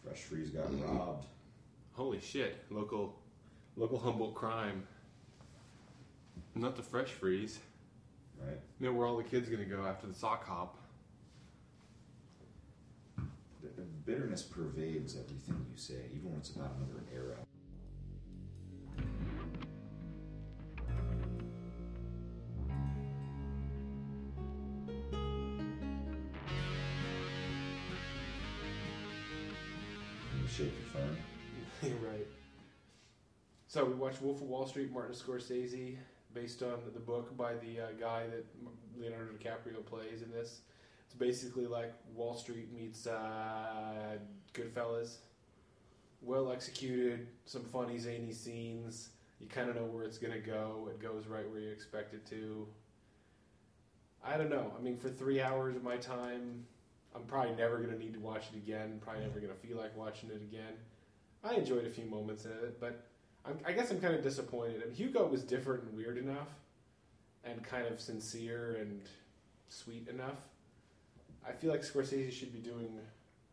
Fresh Freeze got robbed. Holy shit! Local Humboldt crime. Not the Fresh Freeze. Right. You know where all the kids gonna go after the sock hop? The bitterness pervades everything you say, even when it's about another era. You shake your phone. Right. So we watched Wolf of Wall Street, Martin Scorsese, based on the book by the guy that Leonardo DiCaprio plays in this. It's basically like Wall Street meets Goodfellas. Well executed, some funny, zany scenes. You kind of know where it's going to go. It goes right where you expect it to. I don't know. I mean, for 3 hours of my time, I'm probably never going to need to watch it again. Probably never going to feel like watching it again. I enjoyed a few moments in it, but I guess I'm kind of disappointed. I mean, Hugo was different and weird enough, and kind of sincere and sweet enough. I feel like Scorsese should be doing,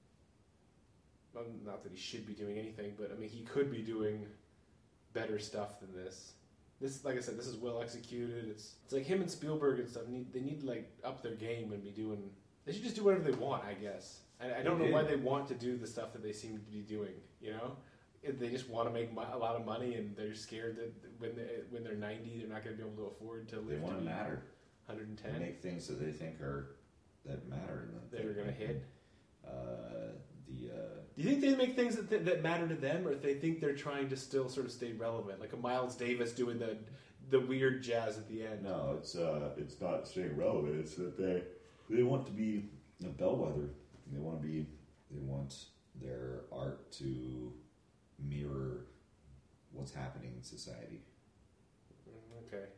well, not that he should be doing anything, but I mean, he could be doing better stuff than this. This, like I said, this is well executed. It's like him and Spielberg and stuff. They need to like up their game and be doing. They should just do whatever they want, I guess. I don't know why they want to do the stuff that they seem to be doing. You know, they just want to make a lot of money, and they're scared that when they're 90, they're not going to be able to afford to live. They want to matter. 110. They make things that they think that matter. And they're going to hit. Do you think they make things that matter to them, or if they think they're trying to still sort of stay relevant, like a Miles Davis doing the weird jazz at the end? No, it's not staying relevant. It's that they want to be a bellwether. They want their art to mirror what's happening in society. Okay.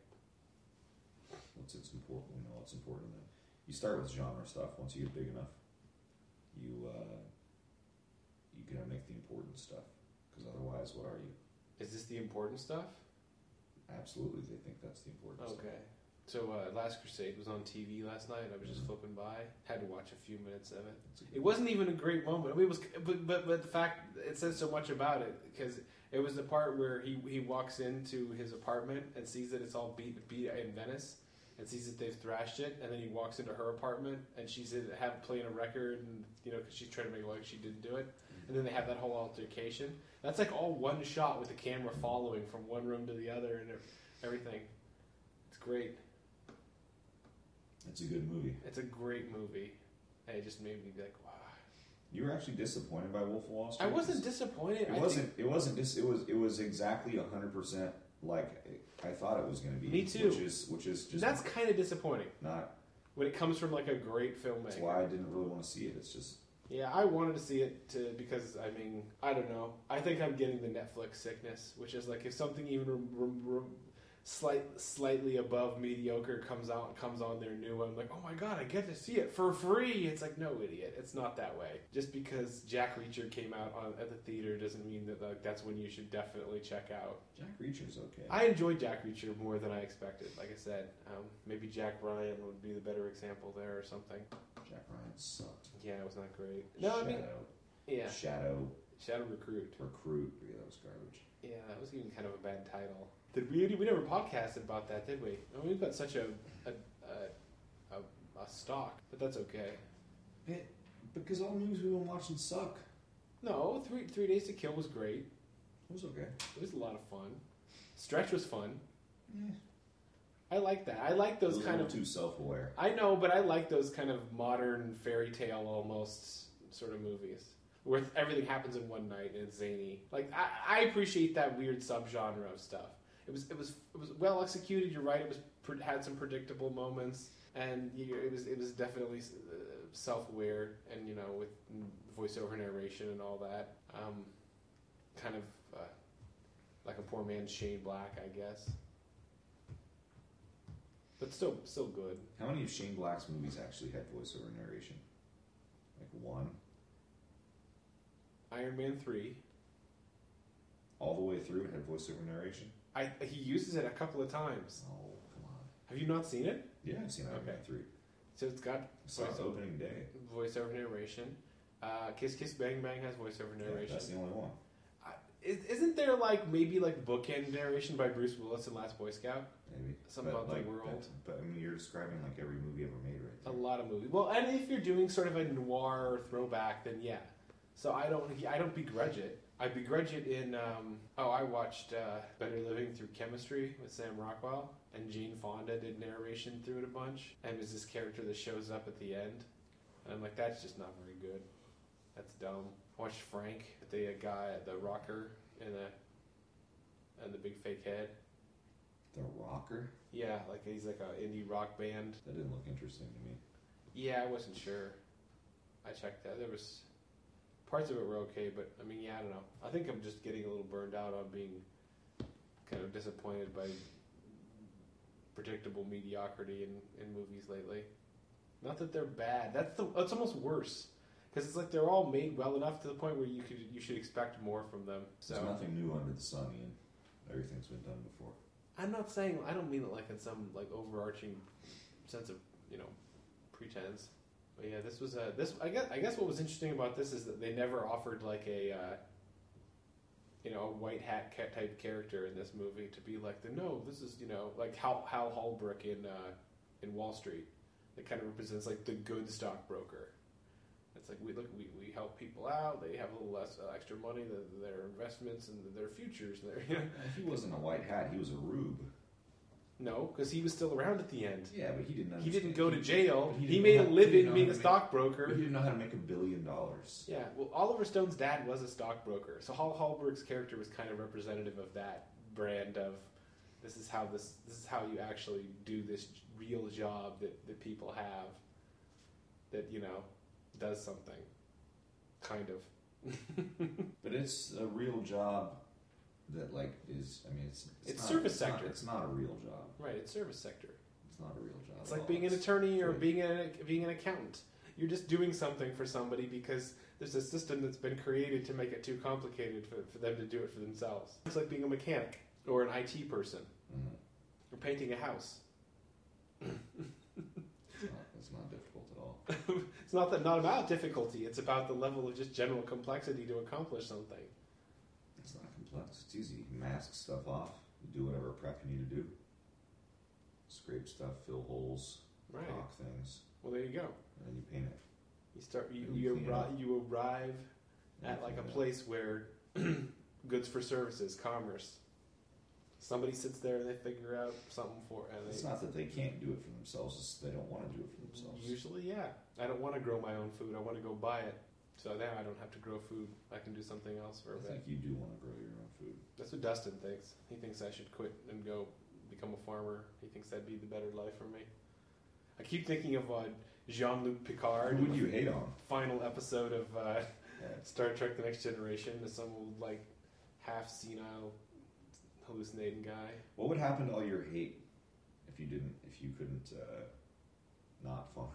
What's important? We know what's important to them. You start with genre stuff. Once you get big enough, you gotta make the important stuff. Because otherwise, what are you? Is this the important stuff? Absolutely, they think that's the important stuff. Okay. So Last Crusade was on TV last night. I was just flipping by. Had to watch a few minutes of it. It wasn't even a great moment. I mean, it was, but the fact it says so much about it, because it was the part where he walks into his apartment and sees that it's all beat in Venice, and sees that they've thrashed it, and then he walks into her apartment and she's playing a record, and because she's trying to make it like she didn't do it, and then they have that whole altercation. That's like all one shot with the camera following from one room to the other and everything. It's great. It's a good movie. It's a great movie, and it just made me be like, wow. You were actually disappointed by Wolf of Wall Street? I wasn't disappointed. It was exactly 100% like I thought it was going to be. Me too. Which is just that's kind of disappointing. Not when it comes from like a great filmmaker. That's why I didn't really want to see it. It's just I wanted to see it because I mean I don't know. I think I'm getting the Netflix sickness, which is like if something even slightly above mediocre comes on their new one, I'm like, oh my god, I get to see it for free. It's like, no, idiot, it's not that way. Just because Jack Reacher came out at the theater doesn't mean that that's when you should definitely check out. Jack Reacher's okay. I enjoyed Jack Reacher more than I expected. Like I said, maybe Jack Ryan would be the better example there or something. Jack Ryan sucked. Yeah, it was not great. Shadow Recruit. Yeah, that was garbage. Yeah, that was even kind of a bad title. We never podcasted about that, did we? I mean, we've got such a stock, but that's okay. Because all the movies we've been watching suck. No, Three Days to Kill was great. It was okay. It was a lot of fun. Stretch was fun. Yeah. I like that. I like those kind of too self-aware. I know, but I like those kind of modern fairy tale almost sort of movies where everything happens in one night and it's zany. Like I appreciate that weird subgenre of stuff. It was well executed. You're right. It was had some predictable moments, and it was definitely self-aware, and with voiceover narration and all that. Kind of like a poor man's Shane Black, I guess. But still good. How many of Shane Black's movies actually had voiceover narration? Like one? Iron Man 3. All the way through it had voiceover narration? He uses it a couple of times. Oh, come on. Have you not seen it? Yeah, I've seen Iron Man 3. So it's got I saw it opening day. Voiceover narration. Kiss Kiss Bang Bang has voiceover Yeah, narration. that's the only one. Isn't there maybe bookend narration by Bruce Willis in Last Boy Scout? Maybe Something about the world. But I mean, you're describing every movie ever made, right? A lot of movies. Well, and if you're doing sort of a noir throwback, then yeah. So I don't begrudge it. I begrudge it in. I watched Better Living Through Chemistry with Sam Rockwell, and Jane Fonda did narration through it a bunch, and there's this character that shows up at the end, and I'm like, that's just not very good. That's dumb. I watched Frank, the guy, the rocker, and the big fake head. The Rocker? Yeah, he's like an indie rock band. That didn't look interesting to me. Yeah, I wasn't sure. I checked that. There was parts of it were okay, but I mean, yeah, I don't know. I think I'm just getting a little burned out on being kind of disappointed by predictable mediocrity in movies lately. Not that they're bad. That's almost worse. Because it's they're all made well enough to the point where you should expect more from them. So there's nothing new under the sun, Ian. Everything's been done before. I'm not saying, I don't mean it in some overarching sense of pretense. But yeah, this was I guess what was interesting about this is that they never offered a white hat type character in this movie to be this is Hal Holbrook in Wall Street. That kind of represents the good stockbroker. It's we help people out. They have a little less extra money than their investments and their futures. He wasn't a white hat. He was a rube. No, because he was still around at the end. Yeah, but he didn't understand. He didn't go to jail. He made a living being a stockbroker. But he didn't know how to make $1 billion. Yeah, well, Oliver Stone's dad was a stockbroker. So Hal Holbrook's character was kind of representative of that brand of this is how you actually do this real job that people have that, does something. Kind of. But it's a real job that is, I mean, it's service sector. It's not a real job. Right, it's service sector. It's not a real job. It's like being an attorney or being an accountant. You're just doing something for somebody because there's a system that's been created to make it too complicated for them to do it for themselves. It's like being a mechanic or an IT person or painting a house. It's not difficult at all. It's not about difficulty. It's about the level of just general complexity to accomplish something. It's not complex. It's easy. You mask stuff off. You do whatever prep you need to do. Scrape stuff, fill holes, caulk things. Well, there you go. And then you paint it. You arrive at a place where goods for services, commerce. Somebody sits there and they figure out something for it. It's not that they can't do it for themselves, it's they don't want to do it for themselves. Usually, yeah. I don't want to grow my own food. I want to go buy it. So now I don't have to grow food. I can do something else for a bit. I think you do want to grow your own food. That's what Dustin thinks. He thinks I should quit and go become a farmer. He thinks that'd be the better life for me. I keep thinking of Jean-Luc Picard. Who would you hate on? Final episode of Star Trek: The Next Generation. Some old half senile hallucinating guy. What would happen to all your hate if you couldn't not farm?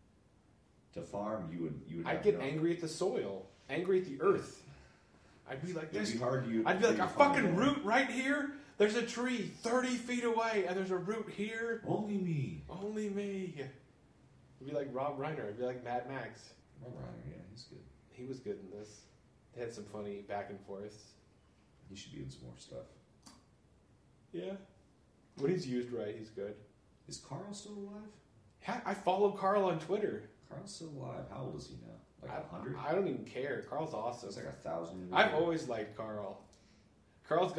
To farm, you would. I'd get angry at the soil, angry at the earth. I'd be like, "This." I'd be like, a fucking root right here. There's a tree 30 feet away, and there's a root here. Only me. Only me. I'd be like Rob Reiner. I'd be like Mad Max. Rob Reiner, yeah, he's good. He was good in this. They had some funny back and forths. He should be in some more stuff. Yeah. When he's used right, he's good. Is Carl still alive? Yeah, I follow Carl on Twitter. Carl's still alive. How old is he now? 100? I don't even care. Carl's awesome. It's 1,000. I've always liked Carl. There's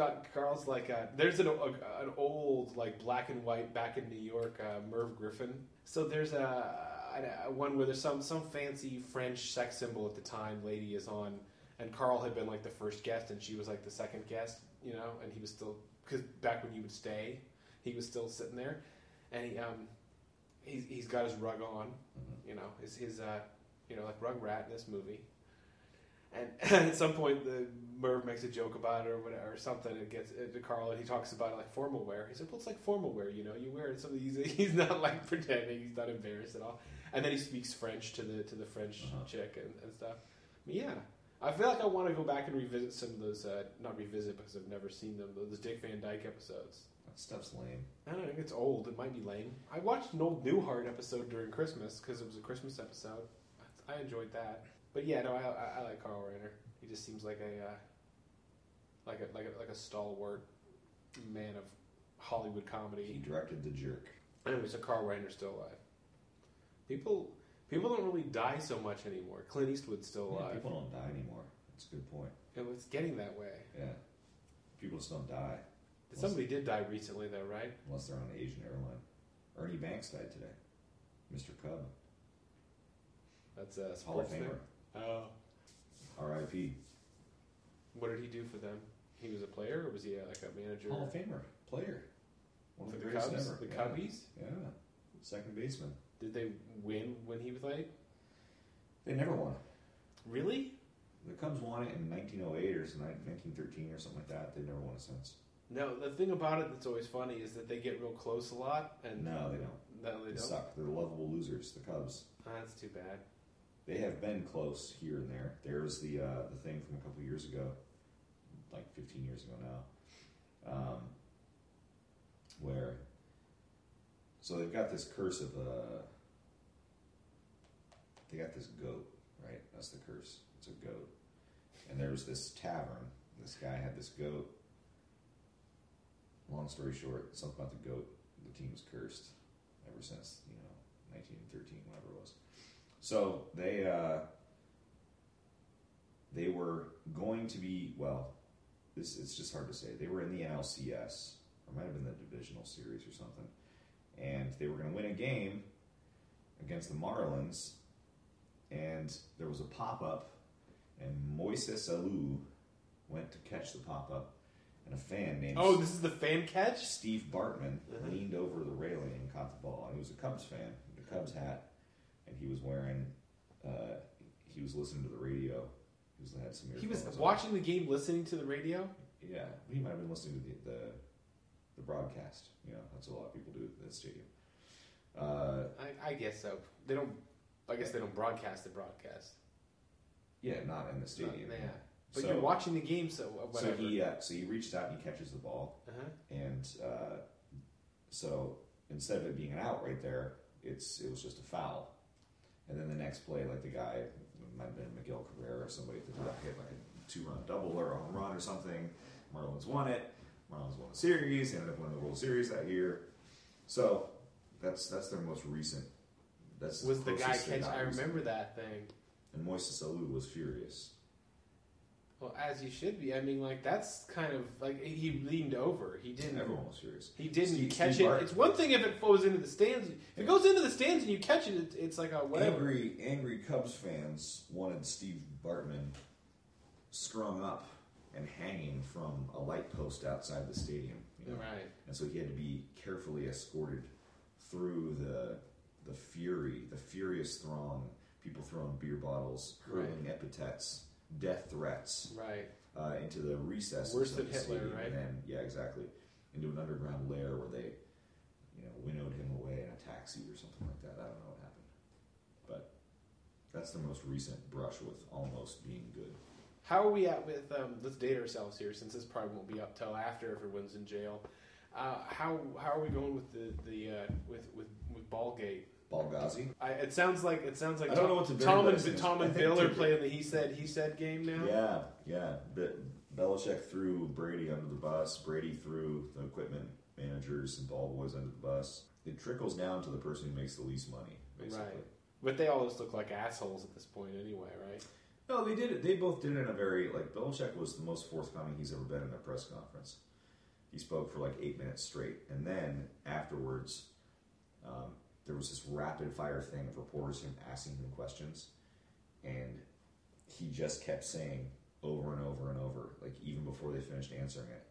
an old black and white back in New York Merv Griffin. So there's a one where there's some fancy French sex symbol at the time lady is on, and Carl had been the first guest and she was the second guest, and he was still, because back when you would stay, he was still sitting there, and he's got his rug on, his rug rat in this movie. And at some point, the Merv makes a joke about it or whatever, or something. It gets to Carl, and he talks about it formal wear. He said, "Well, it's like formal wear, you wear it." Something he's not pretending. He's not embarrassed at all. And then he speaks French to the French chick and stuff. But yeah, I feel like I want to go back and revisit some of those. Not revisit because I've never seen them. Those Dick Van Dyke episodes. That stuff's lame. I don't think it's old. It might be lame. I watched an old Newhart episode during Christmas because it was a Christmas episode. I enjoyed that. But yeah, no, I like Carl Reiner. He just seems like a stalwart man of Hollywood He comedy. directed The Jerk. Anyway, so Carl Reiner's still alive. People don't really die so much anymore. Clint Eastwood's still Yeah, alive. people don't die anymore. That's a good point. It's getting that way. Yeah. People just don't die. Somebody did die recently, though, right? Unless they're on an Asian airline. Ernie Banks died today. Mr. Cub. That's a Hall of sports thing. Famer. Oh. R.I.P. What did he do for them? He was a player, or was he like a manager? Hall of Famer. Player. One of For the the greatest Cubs? ever. The Yeah. Cubbies? Yeah. Second baseman. Did they win when he played? They never won. Really? The Cubs won it in 1908 or 1913 or something like that. They've never won it since. No, the thing about it that's always funny is that they get real close a lot, and No, they don't. no, they They don't. suck. They're lovable losers, the Cubs. That's too bad. They have been close here and there. There's the thing from a couple years ago, like 15 years ago now, where so they've got this curse of they got this goat, right? That's the curse. It's a goat, and there's this tavern. This guy had this goat. Long story short, something about the goat. The team was cursed ever since 1913, whatever it was. So they were going to be, well, it's just hard to say. They were in the NLCS, or might have been the divisional series or something, and they were going to win a game against the Marlins, and there was a pop-up, and Moises Alou went to catch the pop-up, and a fan named Oh, this is the fan catch? Steve Bartman Uh-huh. leaned over the railing and caught the ball. And he was a Cubs fan, the Cubs hat, and he was wearing. He was listening to the radio. Had some He was earphones on. watching the game, listening to the radio? Yeah, he might have been listening to the broadcast. That's what a lot of people do at the stadium. I guess so. I guess they don't broadcast the broadcast. Yeah, not in the stadium. Yeah. But So- you're watching the game, so whatever. So he reached out and he catches the ball. Uh-huh. And so instead of it being an out right there, it was just a foul. And then the next play, like the guy, it might have been Miguel Cabrera or somebody at the top, hit like a 2-run double or a home run or something. Marlins won it. Marlins won the series. They ended up winning the World Series that year. So that's their most recent. That's Was the guy closest they catch? got I recently. remember that thing. And Moises Alou was furious. Well, as you should be. I mean, like that's kind of like he leaned over. He didn't. Everyone was furious. He didn't Steve catch it. Bartman. It's one thing if it goes into the stands. If it goes into the stands and you catch it, it's like a whatever. Angry Cubs fans wanted Steve Bartman strung up and hanging from a light post outside the stadium. Right. And so he had to be carefully escorted through the furious throng, people throwing beer bottles, hurling epithets, death threats, Right. into the recesses Worse of than the Hitler, stadium. right? And then, yeah, exactly, into an underground lair where they, winnowed him away in a taxi or something like that. I don't know what happened, but that's the most recent brush with almost being good. How are we at with? Let's date ourselves here, since this probably won't be up till after everyone's in jail. How are we going with with Ballgate? Balgazi. It sounds like I don't know what to do. Tom and Bill are playing the he said game now. Yeah. Belichick threw Brady under the bus. Brady threw the equipment managers and ball boys under the bus. It trickles down to the person who makes the least money, basically. Right. But they all just look like assholes at this point anyway, right? No, they did it. They both did it in a very, Belichick was the most forthcoming he's ever been in a press conference. He spoke for 8 minutes straight. And then afterwards, there was this rapid fire thing of reporters asking him questions. And he just kept saying over and over and over, even before they finished answering it,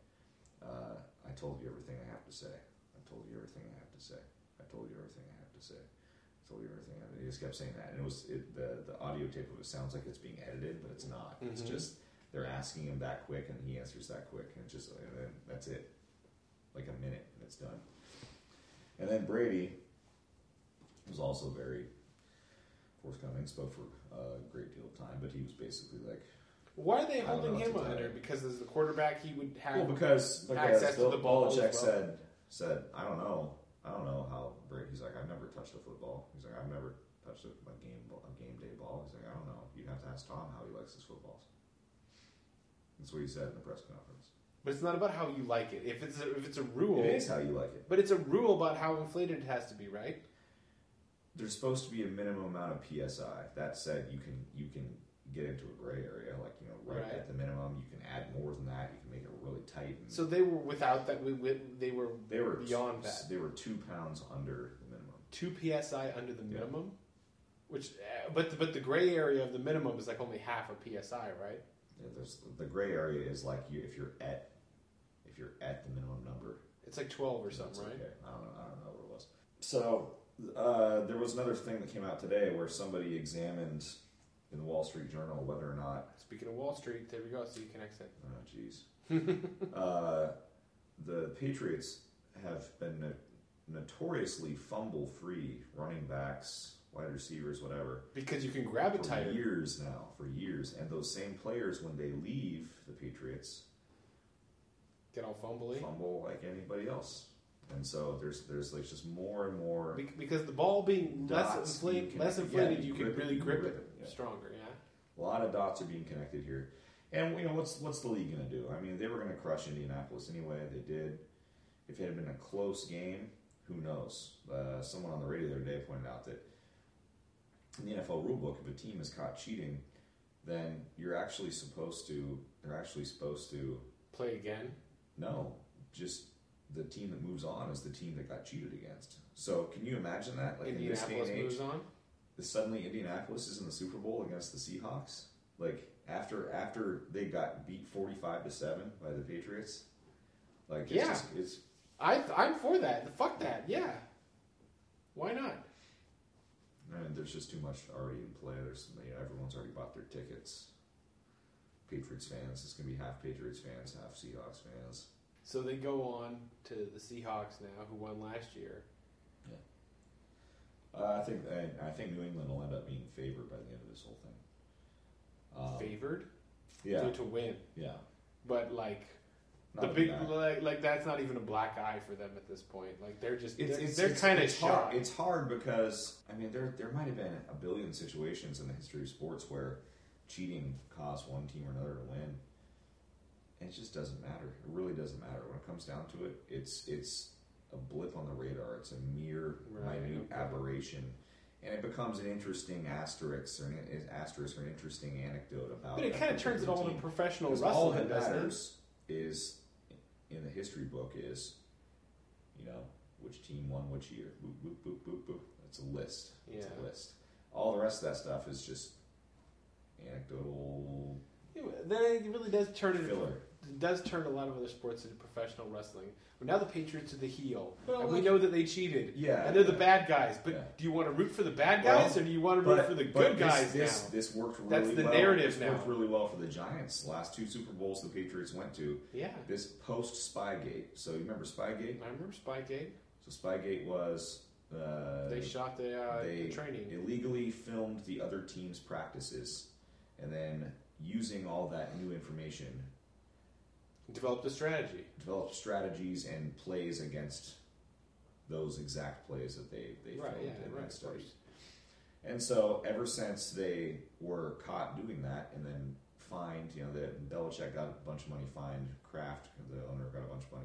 I told you everything I have to say. I told you everything I have to say. I told you everything I have to say. I told you everything. He just kept saying that. And the audio tape of it sounds like it's being edited, but it's not. Mm-hmm. It's just they're asking him that quick, and he answers that quick, and then that's it. A minute, and it's done. And then Brady was also very forthcoming, spoke for a great deal of time, but he was basically Why are they I don't holding know him what to tell under? you. Because as the quarterback, he would have because access to the ball. Belichick as well. said I don't know how Brady. He's like, I've never touched a football. He's like, I've never touched a game day ball. He's like, I don't know. You'd have to ask Tom how he likes his footballs. That's what he said in the press conference. But it's not about how you like it. If it's a rule, It is how you like it. But it's a rule about how inflated it has to be, right? There's supposed to be a minimum amount of PSI. That said, you can get into a gray area, like right at the minimum. You can add more than that. You can make it really tight. So they were without that. They were beyond that. They were 2 pounds under the minimum. 2 psi under the minimum, which but the gray area of the minimum is like only half a psi, right? Yeah, the gray area is like if you're at the minimum number. It's like 12 or something, right? Okay. I don't know what it was. So there was another thing that came out today where somebody examined in the Wall Street Journal whether or not. Speaking of Wall Street, there we go. So you can exit. Oh, jeez. The Patriots have been notoriously fumble-free running backs, wide receivers, whatever. Because you can grab it tighter. For years. And those same players, when they leave the Patriots, get all fumble like anybody else. And so there's like just more and more because the ball being less inflated, you can really grip it stronger. Yeah, a lot of dots are being connected here, and what's the league going to do? I mean, they were going to crush Indianapolis anyway. They did. If it had been a close game, who knows? Someone on the radio the other day pointed out that in the NFL rulebook, if a team is caught cheating, then they're actually supposed to play again. No, just the team that moves on is the team that got cheated against. So can you imagine that? Like in this day and age, moves on? Suddenly Indianapolis is in the Super Bowl against the Seahawks. Like after they got beat 45-7 by the Patriots. Like I'm for that. Fuck that. Yeah. Why not? I mean, there's just too much already in play. There's everyone's already bought their tickets. Patriots fans. It's gonna be half Patriots fans, half Seahawks fans. So they go on to the Seahawks now, who won last year. Yeah. I think New England will end up being favored by the end of this whole thing. Favored? Yeah. To win. Yeah. But like not the big that. like that's not even a black eye for them at this point. Like they're just they're kind of shocked. It's hard because I mean there might have been a billion situations in the history of sports where cheating caused one team or another to win. And it just doesn't matter. It really doesn't matter. When it comes down to it, it's a blip on the radar. It's a mere minute aberration. And it becomes an interesting asterisk or an interesting anecdote about it. But it kind of turns it all into professional wrestling. All that matters is, in the history book, is, which team won which year. Boop, boop, boop, boop, boop. It's a list. Yeah. It's a list. All the rest of that stuff is just anecdotal. Yeah, then it really does turn filler. It does turn a lot of other sports into professional wrestling. But now the Patriots are the heel, well, and we know that they cheated. Yeah, and they're the bad guys. But do you want to root for the bad guys, or do you want to root for the good guys now? This worked really well. That's the narrative now. This worked really well for the Giants. The last 2 Super Bowls the Patriots went to. Yeah. This post-Spygate. So you remember Spygate? I remember Spygate. So Spygate was... they shot the training. Illegally filmed the other team's practices, and then using all that new information... Developed strategies and plays against those exact plays that they filmed in that study. And so ever since they were caught doing that and then fined, that Belichick got a bunch of money fined, Kraft, the owner, got a bunch of money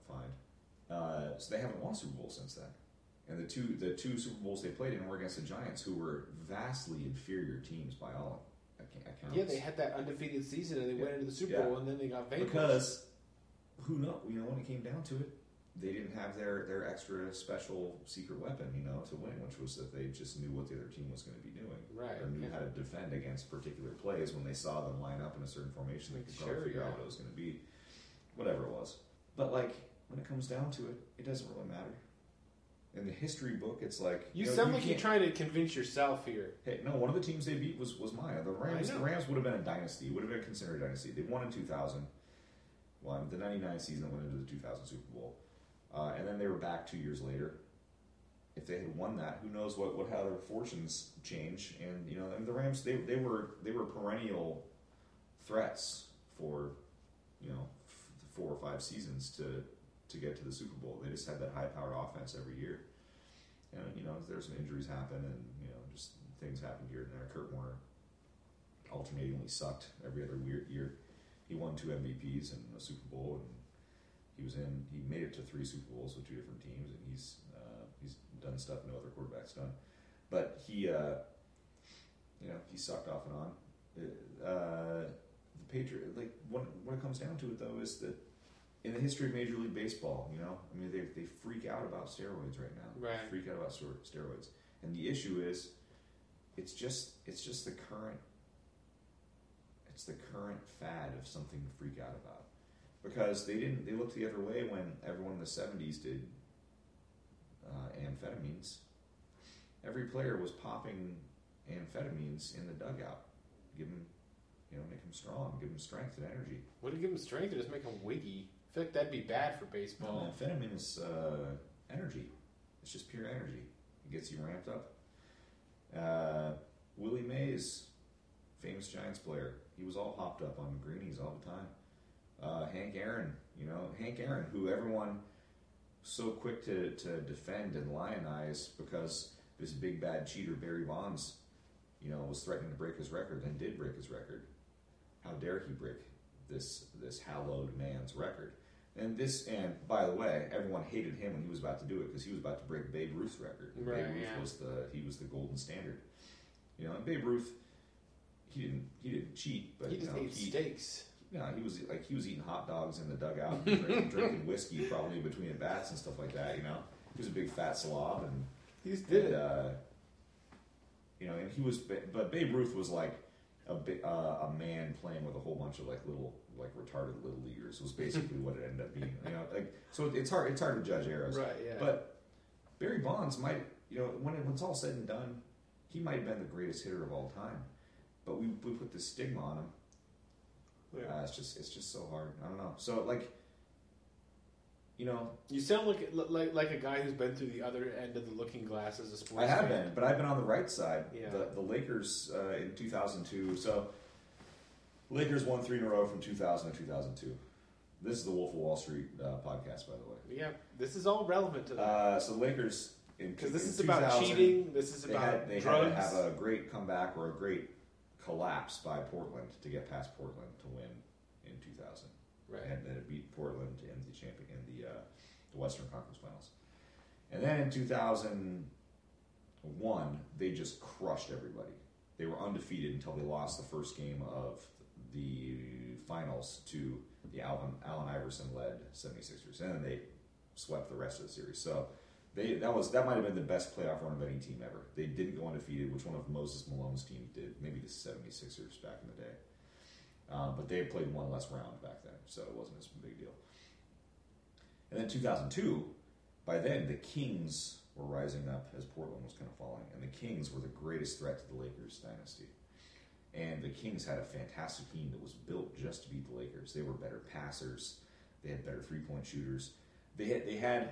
fined. So they haven't won a Super Bowl since then. And the two Super Bowls they played in were against the Giants, who were vastly inferior teams by all accounts. Yeah, they had that undefeated season, and they went into the Super Bowl, and then they got vanquished. Because, who knows? When it came down to it, they didn't have their extra special secret weapon, to win, which was that they just knew what the other team was going to be doing. Right. Or knew how to defend against particular plays. When they saw them line up in a certain formation, they could probably figure out what it was going to be. Whatever it was. But, when it comes down to it, it doesn't really matter. In the history book, it's like... You sound like you're trying to convince yourself here. Hey, no, one of the teams they beat was Maya. The Rams would have been a dynasty. Would have been considered a dynasty. They won in 2000. Well, the 99 season that went into the 2000 Super Bowl. And then they were back 2 years later. If they had won that, who knows how their fortunes change. And, the Rams, they were perennial threats for, 4 or 5 seasons to get to the Super Bowl. They just had that high-powered offense every year. And, there's some injuries happen and, just things happen here and there. Kurt Warner alternatingly sucked every other weird year. He won 2 MVPs and a Super Bowl, and he made it to 3 Super Bowls with 2 different teams, and he's done stuff no other quarterback's done. But he sucked off and on. The Patriots, like when it comes down to it, though, is that in the history of Major League Baseball, I mean, they freak out about steroids right now. Right. They freak out about steroids, and the issue is, it's just the current. It's the current fad of something to freak out about, because they looked the other way when everyone in the 70s did amphetamines. Every player was popping amphetamines in the dugout, make him strong, give him strength and energy. Wouldn't give him strength, or just make him wiggy. I feel like that'd be bad for baseball. No, amphetamine is energy. It's just pure energy. It gets you ramped up. Willie Mays, famous Giants player, he was all hopped up on greenies all the time. Hank Aaron, who everyone so quick to defend and lionize because this big bad cheater Barry Bonds, was threatening to break his record and did break his record. How dare he break this hallowed man's record? And by the way, everyone hated him when he was about to do it, because he was about to break Babe Ruth's record. Right, Babe Ruth was the golden standard. And Babe Ruth, he didn't cheat, but he just ate steaks. No, he was eating hot dogs in the dugout, and drinking whiskey probably between at bats and stuff like that. He was a big fat slob, and he just did it. And he was, but Babe Ruth was like a man playing with a whole bunch of retarded little leaguers. Was basically what it ended up being. So it's hard to judge eras. Right. Yeah. But Barry Bonds might, when it's all said and done, he might have been the greatest hitter of all time. But we put this stigma on him. Yeah. It's just so hard. I don't know. So you sound like a guy who's been through the other end of the looking glass as a sports fan. I have been, but I've been on the right side. Yeah. The Lakers in 2002. So Lakers won 3 in a row from 2000 to 2002. This is the Wolf of Wall Street podcast, by the way. Yeah, this is all relevant to that. So the Lakers, because this is about cheating. This is about they drugs. Had to have a great comeback or a great collapse by Portland to get past Portland to win in 2000. Right. And then it beat Portland in the Western Conference Finals. And then in 2001, they just crushed everybody. They were undefeated until they lost the first game of the finals to the Allen Iverson-led 76ers. And then they swept the rest of the series. So that might have been the best playoff run of any team ever. They didn't go undefeated, which one of Moses Malone's teams did. Maybe the 76ers back in the day. But they had played one less round back then, so it wasn't as big a deal. And then 2002, by then the Kings were rising up as Portland was kind of falling, and the Kings were the greatest threat to the Lakers dynasty. And the Kings had a fantastic team that was built just to beat the Lakers. They were better passers. They had better three-point shooters. They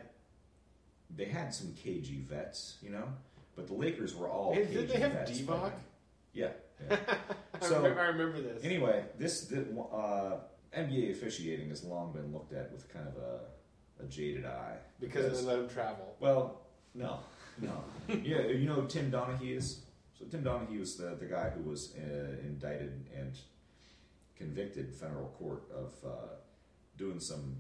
had some KG vets, but the Lakers were all KG vets. Did they have Divock? Yeah. So I remember this. Anyway, this NBA officiating has long been looked at with kind of a jaded eye. Because they let him travel. Well, no. Yeah, Tim Donaghy is? So Tim Donaghy was the guy who was indicted and convicted in federal court of doing some...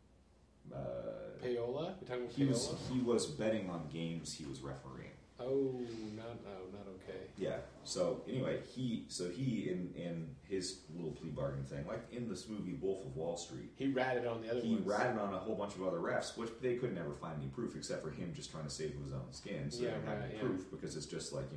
Payola? You're talking Payola? He was betting on games he was refereeing. Oh, not okay. Yeah. So anyway, he in his little plea bargain thing, like in this movie Wolf of Wall Street, he ratted on the other ones. He ratted on a whole bunch of other refs, which they could never find any proof except for him just trying to save his own skin. So they didn't have any proof because it's just like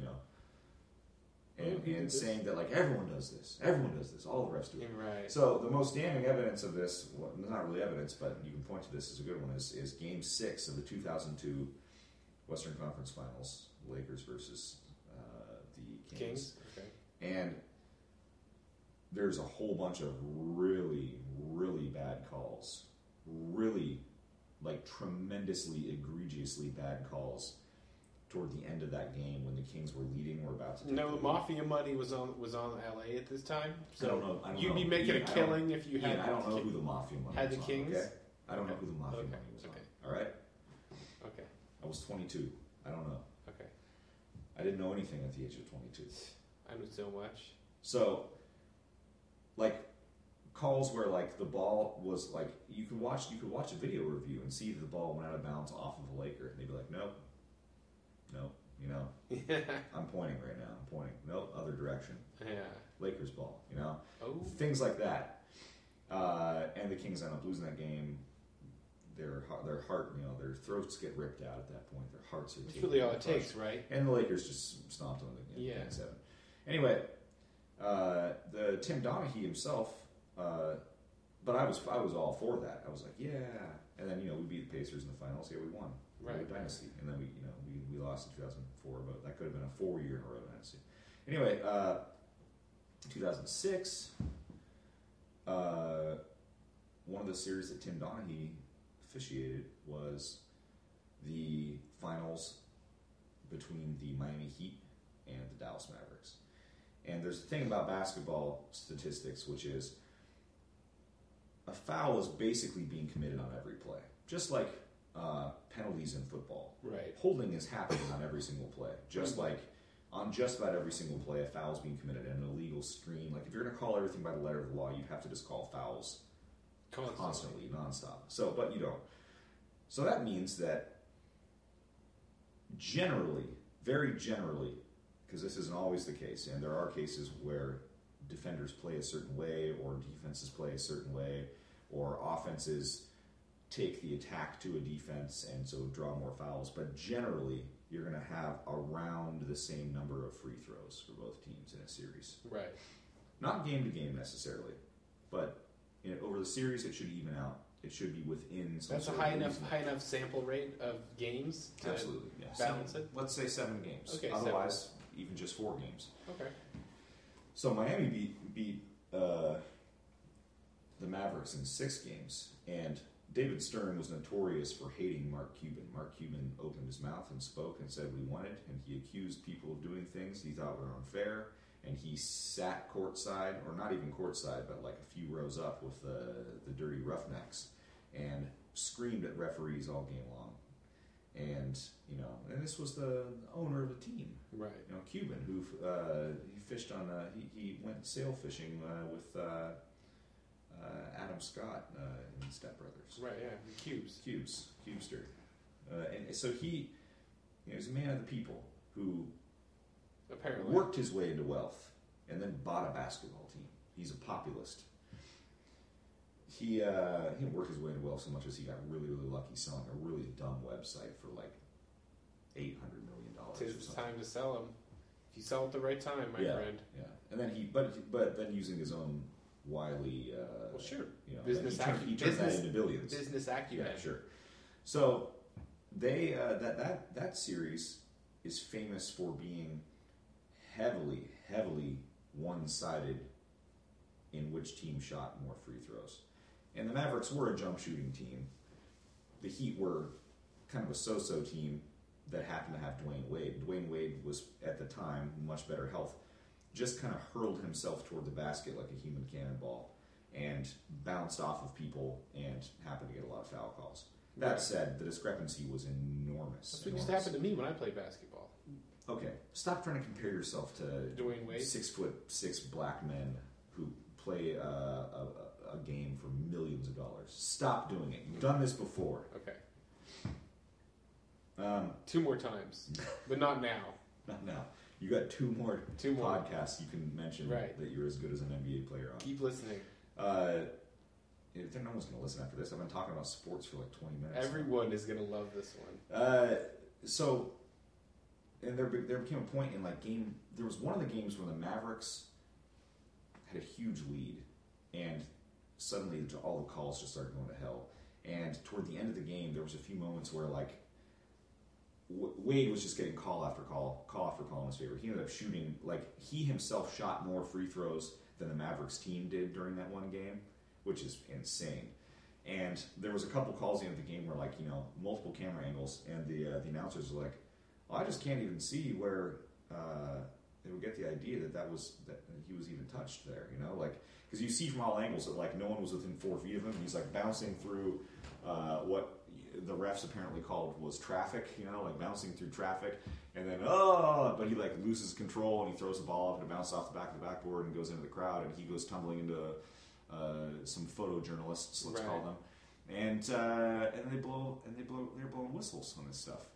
and saying that like everyone does this, all the refs do it. Right. So the most damning evidence of this, well, not really evidence, but you can point to this as a good one, is Game 6 of the 2002 Western Conference Finals, Lakers versus the Kings. Okay. And there's a whole bunch of really, really bad calls. Really, tremendously, egregiously bad calls toward the end of that game when the Kings were leading. We're about to the Mafia money was on LA at this time. So I don't know. You'd be making a killing if you had. I don't know who the Mafia money had was the Kings. On, okay? I don't know who the Mafia money was on. All right. Okay. I was 22. I don't know. Okay. I didn't know anything at the age of 22. I knew so much. So, like, calls where like the ball was like you could watch a video review and see that the ball went out of bounds off of a Laker, and they'd be like, nope, you know, Yeah. I'm pointing right now. I'm pointing. Nope, other direction. Yeah. Lakers ball. You know, Oh. things like that. And the Kings end up losing that game. Their heart, you know, their throats get ripped out at that point. Their hearts are. That's really all it takes, right? And the Lakers just stomped them in Yeah. Game 7. Anyway, the Tim Donaghy himself. But I was all for that. I was like, yeah. And then, you know, we beat the Pacers in the finals. Yeah, we won. Right. We were a dynasty. And then we lost in 2004, but that could have been a 4-year in a row dynasty. Anyway, 2006, one of the series that Tim Donaghy officiated was the finals between the Miami Heat and the Dallas Mavericks. And there's a thing about basketball statistics, which is a foul is basically being committed on every play. Just like penalties in football. Right. Holding is happening on every single play. Just like on just about every single play, a foul is being committed, and an illegal screen. Like if you're going to call everything by the letter of the law, you'd have to just call fouls constantly, nonstop. So, but you don't. So that means that generally, very generally, because this isn't always the case, and there are cases where defenders play a certain way, or defenses play a certain way, or offenses take the attack to a defense and so draw more fouls. But generally, you're going to have around the same number of free throws for both teams in a series. Right. Not game to game necessarily, but over the series, it should even out. It should be within some. That's a high enough sample rate of games to absolutely balance it. Let's say 7 games. Okay. Otherwise, even just 4 games. Okay. So Miami beat the Mavericks in 6 games, and David Stern was notorious for hating Mark Cuban. Mark Cuban opened his mouth and spoke and said what he wanted, and he accused people of doing things he thought were unfair, and he sat courtside, or not even courtside, but like a few rows up with the Dirty Roughnecks, and screamed at referees all game long. And, you know, and this was the owner of the team. Right. You know, Cuban, who he fished on, he went sail fishing with Adam Scott in Step Brothers. Right, yeah. Cubester. And so he was a man of the people who apparently worked his way into wealth and then bought a basketball team. He's a populist. He didn't work his way into wealth so much as he got really, really lucky selling a really dumb website for like $800 million. It's time to sell them. If you sell at the right time, my friend. Yeah, and then but then using his own wily, well, sure, you know, business he turned that into billions. Business acumen. Yeah, sure. So they that series is famous for being heavily one-sided in which team shot more free throws. And the Mavericks were a jump shooting team. The Heat were kind of a so-so team that happened to have Dwayne Wade. Dwayne Wade was, at the time, much better health. Just kind of hurled himself toward the basket like a human cannonball and bounced off of people and happened to get a lot of foul calls. That said, the discrepancy was enormous. That's what used to happen to me when I played basketball. Okay, stop trying to compare yourself to Dwayne Wade, 6'6" black men who play a game for millions of dollars. Stop doing it. You've done this before. Okay. 2 more times, but not now. Not now. You got 2 more podcasts you can mention right. that you're as good as an NBA player on. Keep listening. No one's going to listen after this. I've been talking about sports for like 20 minutes. Everyone is going to love this one. So, and there became a point in like game. There was one of the games where the Mavericks had a huge lead, and suddenly all the calls just started going to hell. And toward the end of the game, there was a few moments where like Wade was just getting call after call in his favor. He ended up shooting, like he himself shot more free throws than the Mavericks team did during that one game, which is insane. And there was a couple calls at the end of the game where, like, you know, multiple camera angles, and the announcers were like, well, I just can't even see where they would get the idea that he was even touched there, you know, like, because you see from all angles that like no one was within 4 feet of him. He's like bouncing through what the refs apparently called was traffic, like bouncing through traffic, and then but he like loses control and he throws the ball up and it bounces off the back of the backboard and goes into the crowd and he goes tumbling into some photojournalists, let's call them, and they're blowing whistles on this stuff,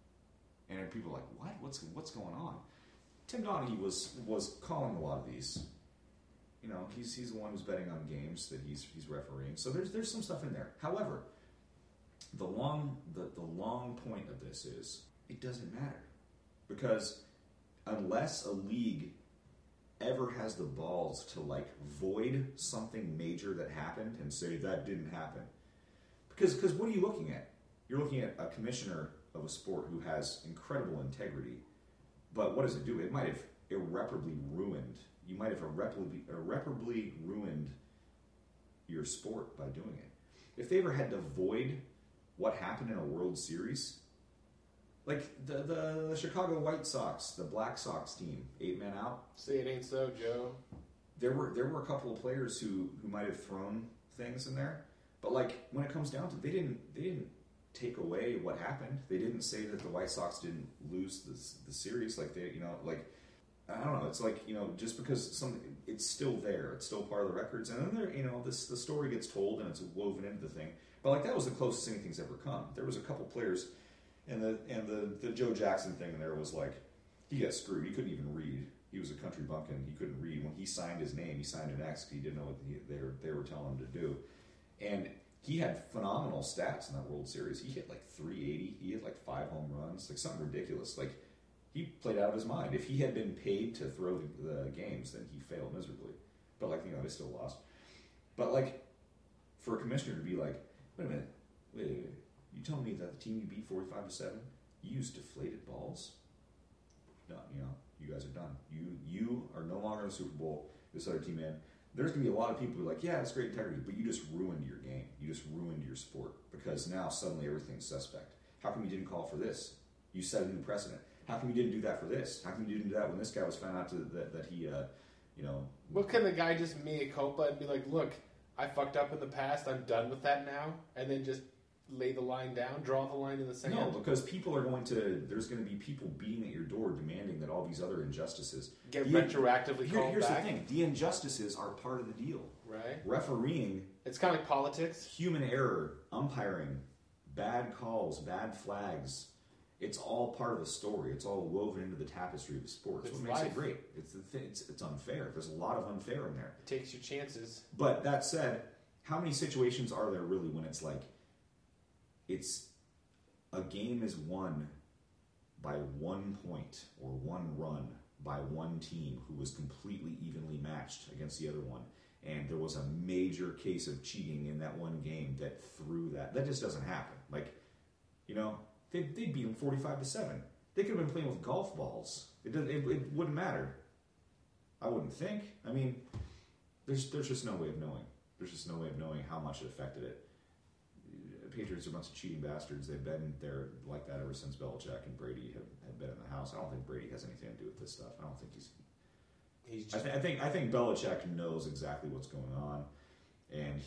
and people are like, what's going on? Tim Donaghy was calling a lot of these. He's the one who's betting on games that he's refereeing. So there's some stuff in there. However, the long point of this is it doesn't matter, because unless a league ever has the balls to like void something major that happened and say that didn't happen, because what are you looking at? You're looking at a commissioner of a sport who has incredible integrity, but what does it do? It might have irreparably ruined. You might have irreparably ruined your sport by doing it. If they ever had to void what happened in a World Series, like the Chicago White Sox, the Black Sox team, 8 men out. Say it ain't so, Joe. There were a couple of players who might have thrown things in there, but like when it comes down to it, they didn't take away what happened. They didn't say that the White Sox didn't lose the series. Like they, I don't know. It's like, just because it's still there. It's still part of the records. And then the story gets told and it's woven into the thing. But like that was the closest anything's ever come. There was a couple players, and the Joe Jackson thing there was like, he got screwed. He couldn't even read. He was a country bumpkin. He couldn't read. When he signed his name, he signed an X because he didn't know what they were telling him to do. And he had phenomenal stats in that World Series. He hit like 380. He hit like 5 home runs, like something ridiculous. Like, he played out of his mind. If he had been paid to throw the games, then he failed miserably. But like, they still lost. But like, for a commissioner to be like, wait a minute, you telling me that the team you beat 45-7, you used deflated balls? No, you guys are done. You are no longer in the Super Bowl. This other team in. There's going to be a lot of people who are like, yeah, it's great integrity, but you just ruined your game. You just ruined your sport, because now suddenly everything's suspect. How come you didn't call for this? You set a new precedent. How come you didn't do that for this? How come you didn't do that when this guy was found out that he, Well, can the guy just mea culpa and be like, look, I fucked up in the past, I'm done with that now, and then just lay the line down, draw the line in the sand? No, because there's going to be people beating at your door demanding that all these other injustices get retroactively called Here's back. the thing. The injustices are part of the deal. Right. Refereeing. It's kind of like politics. Human error, umpiring, bad calls, bad flags. It's all part of the story. It's all woven into the tapestry of the sport. It's what makes it great. It's unfair. There's a lot of unfair in there. It takes your chances. But that said, how many situations are there really when it's like, it's a game is won by 1 point or 1 run by one team who was completely evenly matched against the other one, and there was a major case of cheating in that one game that threw that. That just doesn't happen. Like, they beat them 45-7. They could have been playing with golf balls. It wouldn't matter. I wouldn't think. I mean, there's just no way of knowing. There's just no way of knowing how much it affected it. Patriots are a bunch of cheating bastards. They've been there like that ever since Belichick and Brady have been in the house. I don't think Brady has anything to do with this stuff. I don't think he's just... I think Belichick knows exactly what's going on, and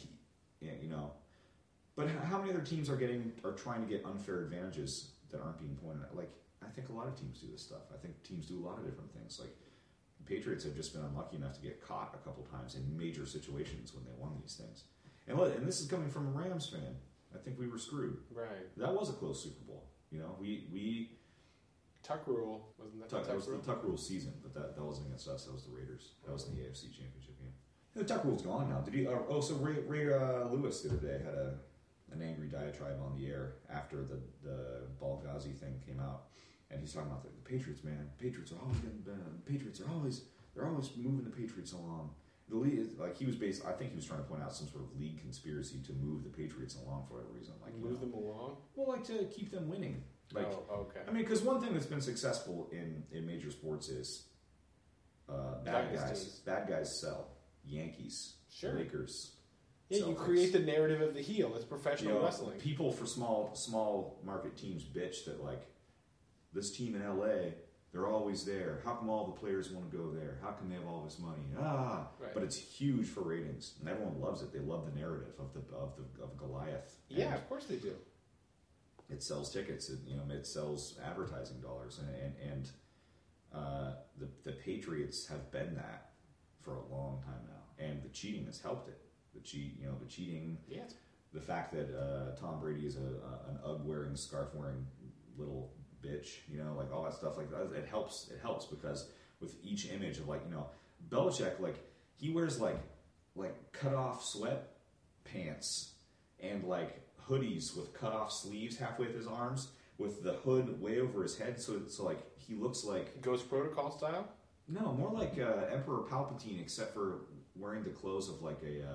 But how many other teams are trying to get unfair advantages that aren't being pointed at? Like, I think a lot of teams do this stuff. I think teams do a lot of different things. Like, the Patriots have just been unlucky enough to get caught a couple times in major situations when they won these things. And this is coming from a Rams fan. I think we were screwed. Right. That was a close Super Bowl. We Tuck rule, wasn't that Tuck, the Tuck was rule? the Tuck rule season, but that wasn't against us. That was the Raiders. That was in the AFC Championship game. The Tuck rule's gone now. Did he? So Ray Lewis the other day had an angry diatribe on the air after the Balghazi thing came out, and he's talking about the Patriots. Man, Patriots are always getting bad. Patriots are always moving the Patriots along. The league, like he was I think he was trying to point out some sort of league conspiracy to move the Patriots along for whatever reason. Like move them along. Well, like to keep them winning. Like, okay. I mean, because one thing that's been successful in major sports is bad guys sell. Yankees, sure. Lakers. Yeah, you create the narrative of the heel. It's professional wrestling. People for small market teams bitch that like this team in LA, they're always there. How come all the players want to go there? How come they have all this money? Right. But it's huge for ratings, and everyone loves it. They love the narrative of Goliath. Yeah, of course they do. it sells tickets. It sells advertising dollars, and the Patriots have been that for a long time now, and the cheating has helped it. The cheating. Yeah. The fact that Tom Brady is an UGG-wearing, scarf-wearing little bitch, like all that stuff, like that, it helps. It helps because with each image of Belichick, he wears like cut-off sweatpants and hoodies with cut-off sleeves halfway with his arms, with the hood way over his head, so he looks like Ghost Protocol style. No, more like Emperor Palpatine, except for wearing the clothes of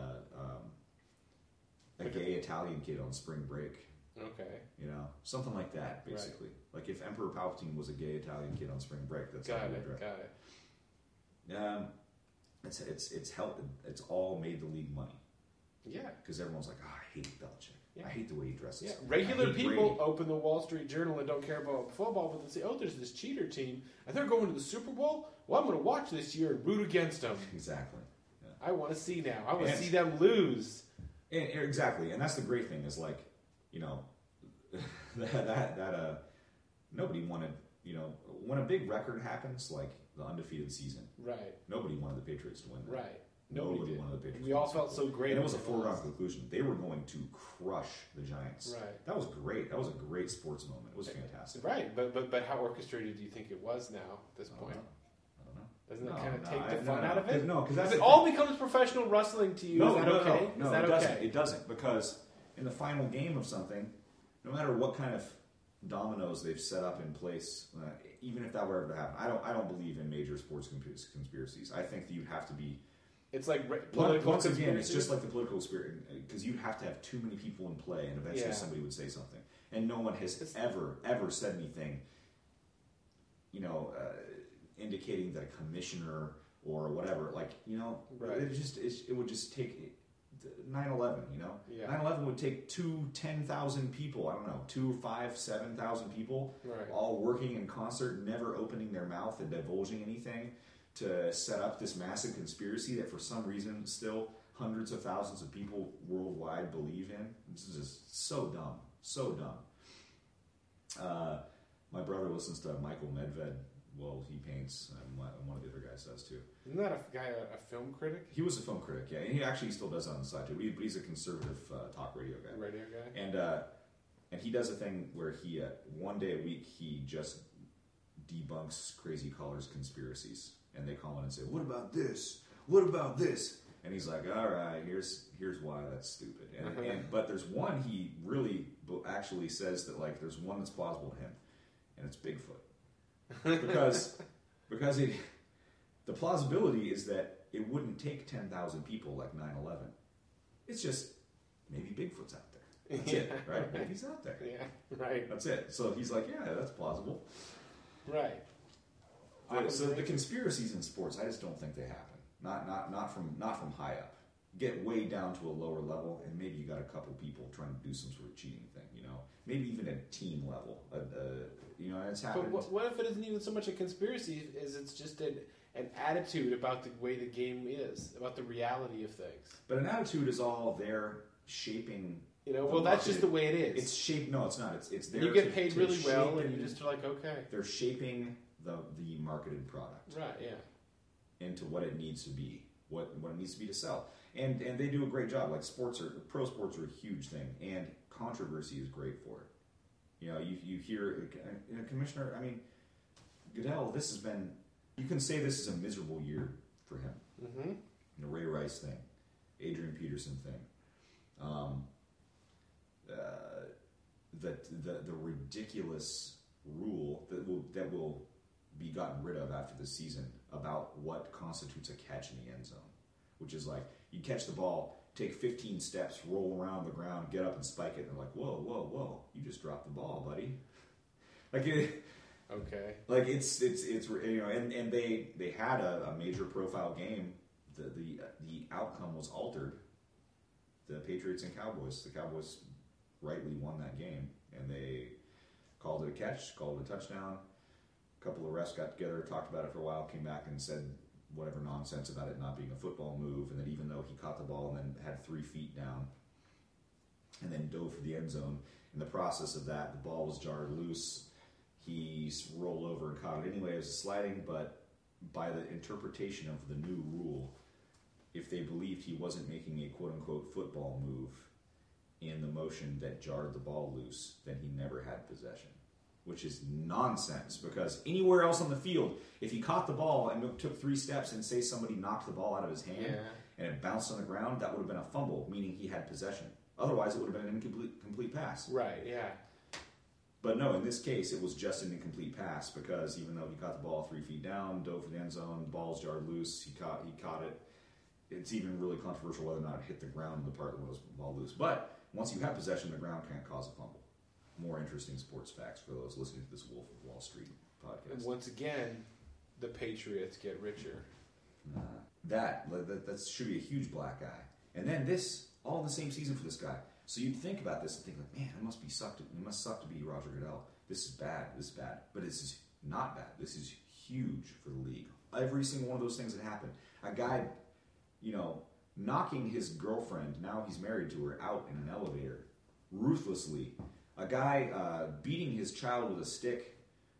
a gay Italian kid on spring break. Okay. Something like that, basically. Right. Like if Emperor Palpatine was a gay Italian kid on spring break, that's how he would dress. Got it. It's helped. It's all made the league money. Yeah. Because everyone's like, I hate Belichick. Yeah. I hate the way he dresses. Yeah. Regular people Brady. open the Wall Street Journal and don't care about football, but they say, there's this cheater team, and they're going to the Super Bowl? Well, I'm going to watch this year and root against them. Exactly. Yeah. I want to see now. I want to see them lose. Exactly. And that's the great thing is that nobody wanted, when a big record happens, like the undefeated season. Right. Nobody wanted the Patriots to win that. Right. Nobody wanted the Patriots. We all felt so great. And it was a foregone conclusion. They were going to crush the Giants. Right. That was great. That was a great sports moment. It was fantastic. Right. But how orchestrated do you think it was now at this point? I don't know. Doesn't it kind of take the fun out of it? No, because if it all becomes professional wrestling to you, is that okay? No, is that it doesn't. okay? It doesn't, because in the final game of something, no matter what kind of dominoes they've set up in place, even if that were ever to happen, I don't believe in major sports conspiracies. I think that you have to be. It's like political once again, it's just like the political spirit, because you'd have to have too many people in play, and eventually somebody would say something, and no one has ever said anything, indicating that a commissioner or whatever, right. It would just take 9/11. 9/11 would take 10,000 people. I don't know, 2, 5, 7,000 people, right. all working in concert, never opening their mouth and divulging anything, to set up this massive conspiracy that for some reason still hundreds of thousands of people worldwide believe in. This is just so dumb. My brother listens to Michael Medved. Well, he paints, and one of the other guys does too. Isn't that a guy a film critic? He was a film critic, yeah, and he actually still does that on the side too. But he's a conservative talk radio guy. And he does a thing where he one day a week he just debunks Crazy Callers conspiracies. And they call in and say, "What about this? What about this?" And he's like, "All right, here's why that's stupid." But there's one he really actually says that there's one that's plausible to him, and it's Bigfoot, because the plausibility is that it wouldn't take 10,000 people like 9/11. It's just maybe Bigfoot's out there. That's it, right? Maybe he's out there. Yeah, right. That's it. So he's like, "Yeah, that's plausible." Right. So the conspiracies in sports, I just don't think they happen. Not from high up. Get way down to a lower level, and maybe you got a couple people trying to do some sort of cheating thing. Maybe even at team level. It's happened. But what if it isn't even so much a conspiracy? Is it's just an attitude about the way the game is, about the reality of things? But an attitude is all there shaping. That's just the way it is. It's shaped. No, it's not. It's there. You get paid really well, and you just are like, okay. They're shaping the marketed product, right? Yeah, into what it needs to be, what it needs to be to sell, and they do a great job. Like pro sports are a huge thing, and controversy is great for it. You hear Commissioner. I mean, Goodell. This has been. You can say this is a miserable year for him. Mm-hmm. The Ray Rice thing, Adrian Peterson thing, the ridiculous rule that will be gotten rid of after the season about what constitutes a catch in the end zone, which is like you catch the ball, take 15 steps, roll around the ground, get up and spike it, and they're like, whoa, you just dropped the ball, buddy. Okay. It's and they had a major profile game. The outcome was altered. The Patriots and Cowboys. The Cowboys rightly won that game, and they called it a catch, called it a touchdown. A couple of refs got together, talked about it for a while, came back and said whatever nonsense about it not being a football move, and that even though he caught the ball and then had 3 feet down, and then dove for the end zone. In the process of that, the ball was jarred loose. He rolled over and caught it anyway. It was a sliding, but by the interpretation of the new rule, if they believed he wasn't making a quote-unquote football move in the motion that jarred the ball loose, then he never had possession, which is nonsense, because anywhere else on the field, if he caught the ball and took 3 steps and say somebody knocked the ball out of his hand and it bounced on the ground, that would have been a fumble, meaning he had possession. Otherwise, it would have been an incomplete pass. Right, yeah. But no, in this case, it was just an incomplete pass, because even though he caught the ball 3 feet down, dove for the end zone, the ball's jarred loose, he caught it. It's even really controversial whether or not it hit the ground the part that was ball loose. But once you have possession, the ground can't cause a fumble. More interesting sports facts for those listening to this Wolf of Wall Street podcast. And once again, the Patriots get richer. That should be a huge black eye. And then this, all in the same season for this guy. So you'd think about this and think like, man, it must suck to be Roger Goodell. This is bad. But this is not bad. This is huge for the league. Every single one of those things that happened. A guy, knocking his girlfriend, now he's married to her, out in an elevator, ruthlessly. A guy beating his child with a stick,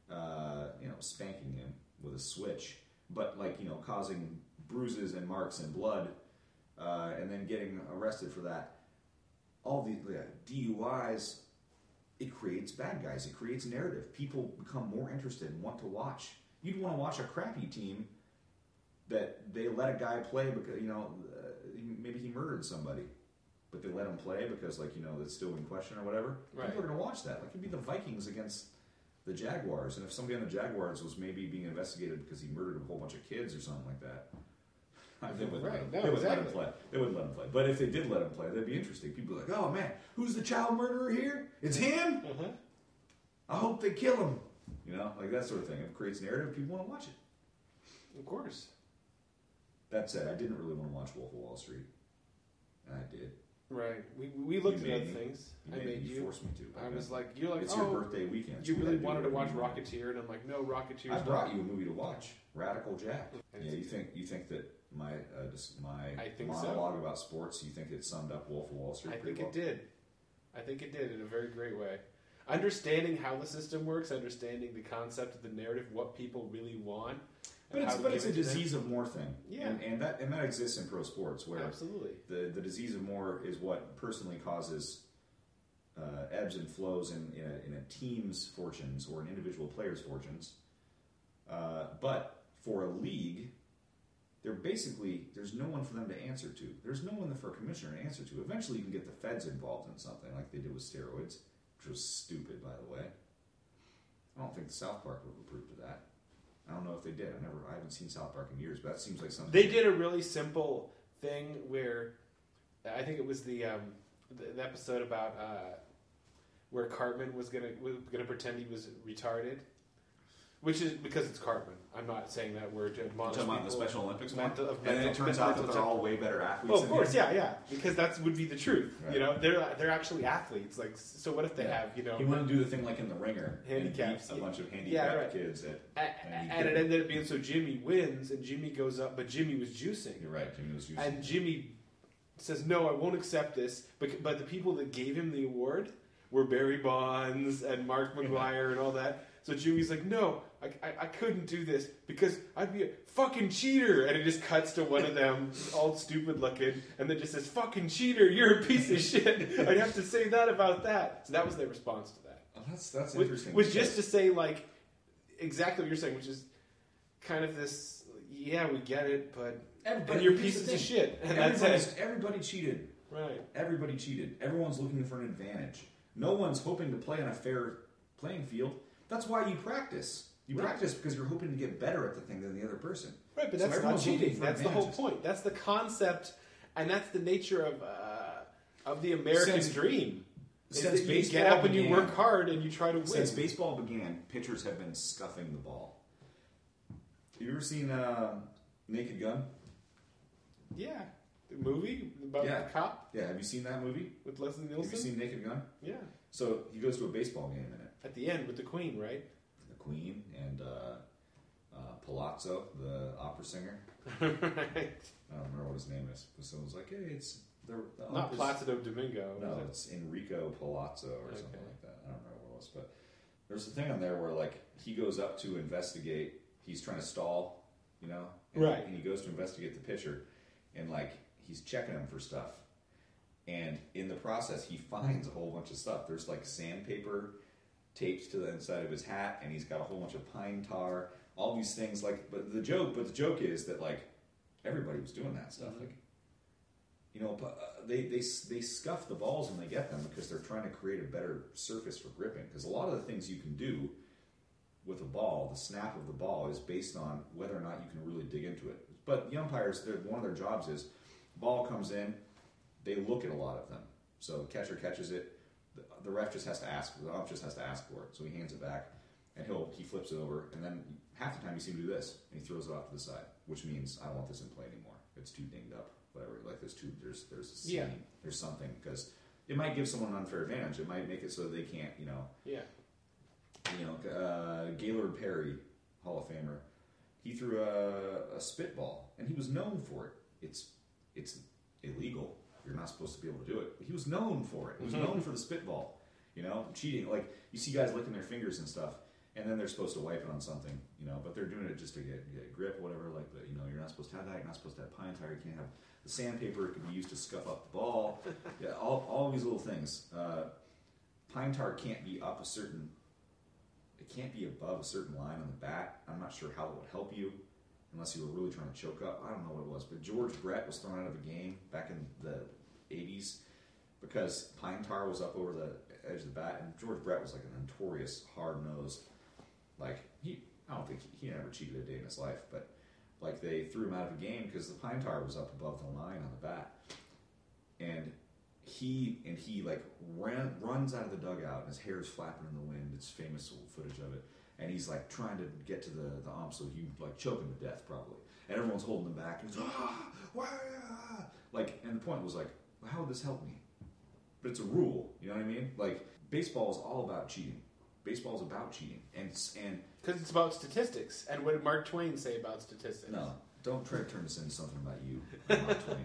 spanking him with a switch, but causing bruises and marks and blood, and then getting arrested for that. All the DUIs, it creates bad guys. It creates narrative. People become more interested and want to watch. You'd want to watch a crappy team that they let a guy play because, maybe he murdered somebody, but they let him play because, it's still in question or whatever. Right. People are going to watch that. Like, it'd be the Vikings against the Jaguars, and if somebody on the Jaguars was maybe being investigated because he murdered a whole bunch of kids or something like that, they wouldn't let him play. They wouldn't let him play. But if they did let him play, that'd be interesting. People would be like, oh man, who's the child murderer here? It's him? Uh-huh. I hope they kill him. Like that sort of thing. It creates narrative. People want to watch it. Of course. That said, I didn't really want to watch Wolf of Wall Street. And I did. Right. We looked at other things. You forced me to. I was like, you're like, it's your birthday weekend. You really wanted to watch Rocketeer, and I'm like, no, Rocketeer. I brought you a movie to watch, Radical Jack. Yeah, you think that my monologue about sports, you think it summed up Wolf of Wall Street? I think it did in a very great way. Understanding how the system works, understanding the concept of the narrative, what people really want. But it's a disease of more thing. Yeah. And that exists in pro sports, where absolutely the disease of more is what personally causes ebbs and flows in a team's fortunes or an individual player's fortunes. But for a league, there's no one for them to answer to. There's no one for a commissioner to answer to. Eventually you can get the feds involved in something like they did with steroids, which was stupid, by the way. I don't think the South Park would have approved of that. I don't know if they did. I haven't seen South Park in years, but that seems like something. They did a really simple thing where I think it was the episode about where Cartman was gonna pretend he was retarded, which is because it's Cartman. I'm not saying that word to admonish people. Talking about the Special Olympics one, and then it turns out that they're all way better athletes. Oh, of course, yeah, because that would be the truth. Right. They're actually athletes. Like, so what if they have He wanted to do the thing like in The Ringer, handicaps, a bunch of handicapped kids. And it ended up being so Jimmy wins, and Jimmy goes up, but Jimmy was juicing. You're right, Jimmy was juicing. And Jimmy says, "No, I won't accept this." But the people that gave him the award were Barry Bonds and Mark McGwire and all that. So Jimmy's like, "No, I couldn't do this because I'd be a fucking cheater." And it just cuts to one of them, all stupid looking, and then just says, "Fucking cheater, you're a piece of shit. I'd have to say that about that." So that was their response to that. Oh, that's interesting. Was just to say, like, exactly what you're saying, which is kind of this, yeah, we get it, but and you're pieces of shit. And everybody cheated. Right. Everybody cheated. Everyone's looking for an advantage. No one's hoping to play on a fair playing field. That's why you practice. You practice because you're hoping to get better at the thing than the other person. Right, but that's not cheating. That's the whole point. That's the concept, and that's the nature of the American dream. Since you get up and you work hard and you try to win. Since baseball began, pitchers have been scuffing the ball. You ever seen Naked Gun? Yeah. The movie about the cop? Yeah, have you seen that movie? With Leslie Nielsen? Have you seen Naked Gun? Yeah. So he goes to a baseball game in it. At the end with the Queen, right? The Queen and Palazzo, the opera singer. Right. I don't remember what his name is. But someone's like, hey, it's The Not ump is- Placido Domingo. No, is it? it's Enrico Palazzo or something Okay. like that. I don't remember what it was, but there's a thing on there where like he goes up to investigate. He's trying to stall, and, Right. And he goes to investigate the pitcher, and like he's checking him for stuff. And in the process, he finds a whole bunch of stuff. There's like sandpaper taped to the inside of his hat, and he's got a whole bunch of pine tar. All these things, like, but the joke is that like everybody was doing that stuff. Mhm. Like, they scuff the balls when they get them because they're trying to create a better surface for gripping. Because a lot of the things you can do with a ball, the snap of the ball, is based on whether or not you can really dig into it. But the umpires, one of their jobs is, ball comes in, they look at a lot of them. So the catcher catches it, the ref just has to ask, the ump just has to ask for it. So he hands it back, and he flips it over, and then half the time you see him do this, and he throws it off to the side, which means I don't want this in play anymore. It's too dinged up, whatever. Like there's a seam, Yeah. there's something, because it might give someone an unfair advantage. It might make it so they can't, Yeah. Gaylord Perry, Hall of Famer, he threw a spitball, and he was known for it. It's illegal. You're not supposed to be able to do it. But he was known for it. He was known for the spitball. Cheating. Like, you see guys licking their fingers and stuff, and then they're supposed to wipe it on something, but they're doing it just to get grip, whatever. Like, but you're not supposed to have that. You're not supposed to have pine tar. You can't have the sandpaper. It can be used to scuff up the ball. Yeah, all these little things. Pine tar can't be up a certain. It can't be above a certain line on the bat. I'm not sure how it would help you, unless you were really trying to choke up. I don't know what it was, but George Brett was thrown out of a game back in the 80s because pine tar was up over the edge of the bat, and George Brett was like a notorious hard-nosed, like I don't think he never cheated a day in his life, but like they threw him out of a game because the pine tar was up above the line on the bat, and he like runs out of the dugout and his hair is flapping in the wind. It's famous old footage of it, and he's like trying to get to the ump, so he like choke him to death probably, and everyone's holding him back, and he's why? Like, and the point was like, well, how would this help me? But it's a rule, you know what I mean? Like, baseball is all about cheating. Baseball is about cheating, and Because it's about statistics. And what did Mark Twain say about statistics? no, don't try to turn this into something about you, Mark Twain.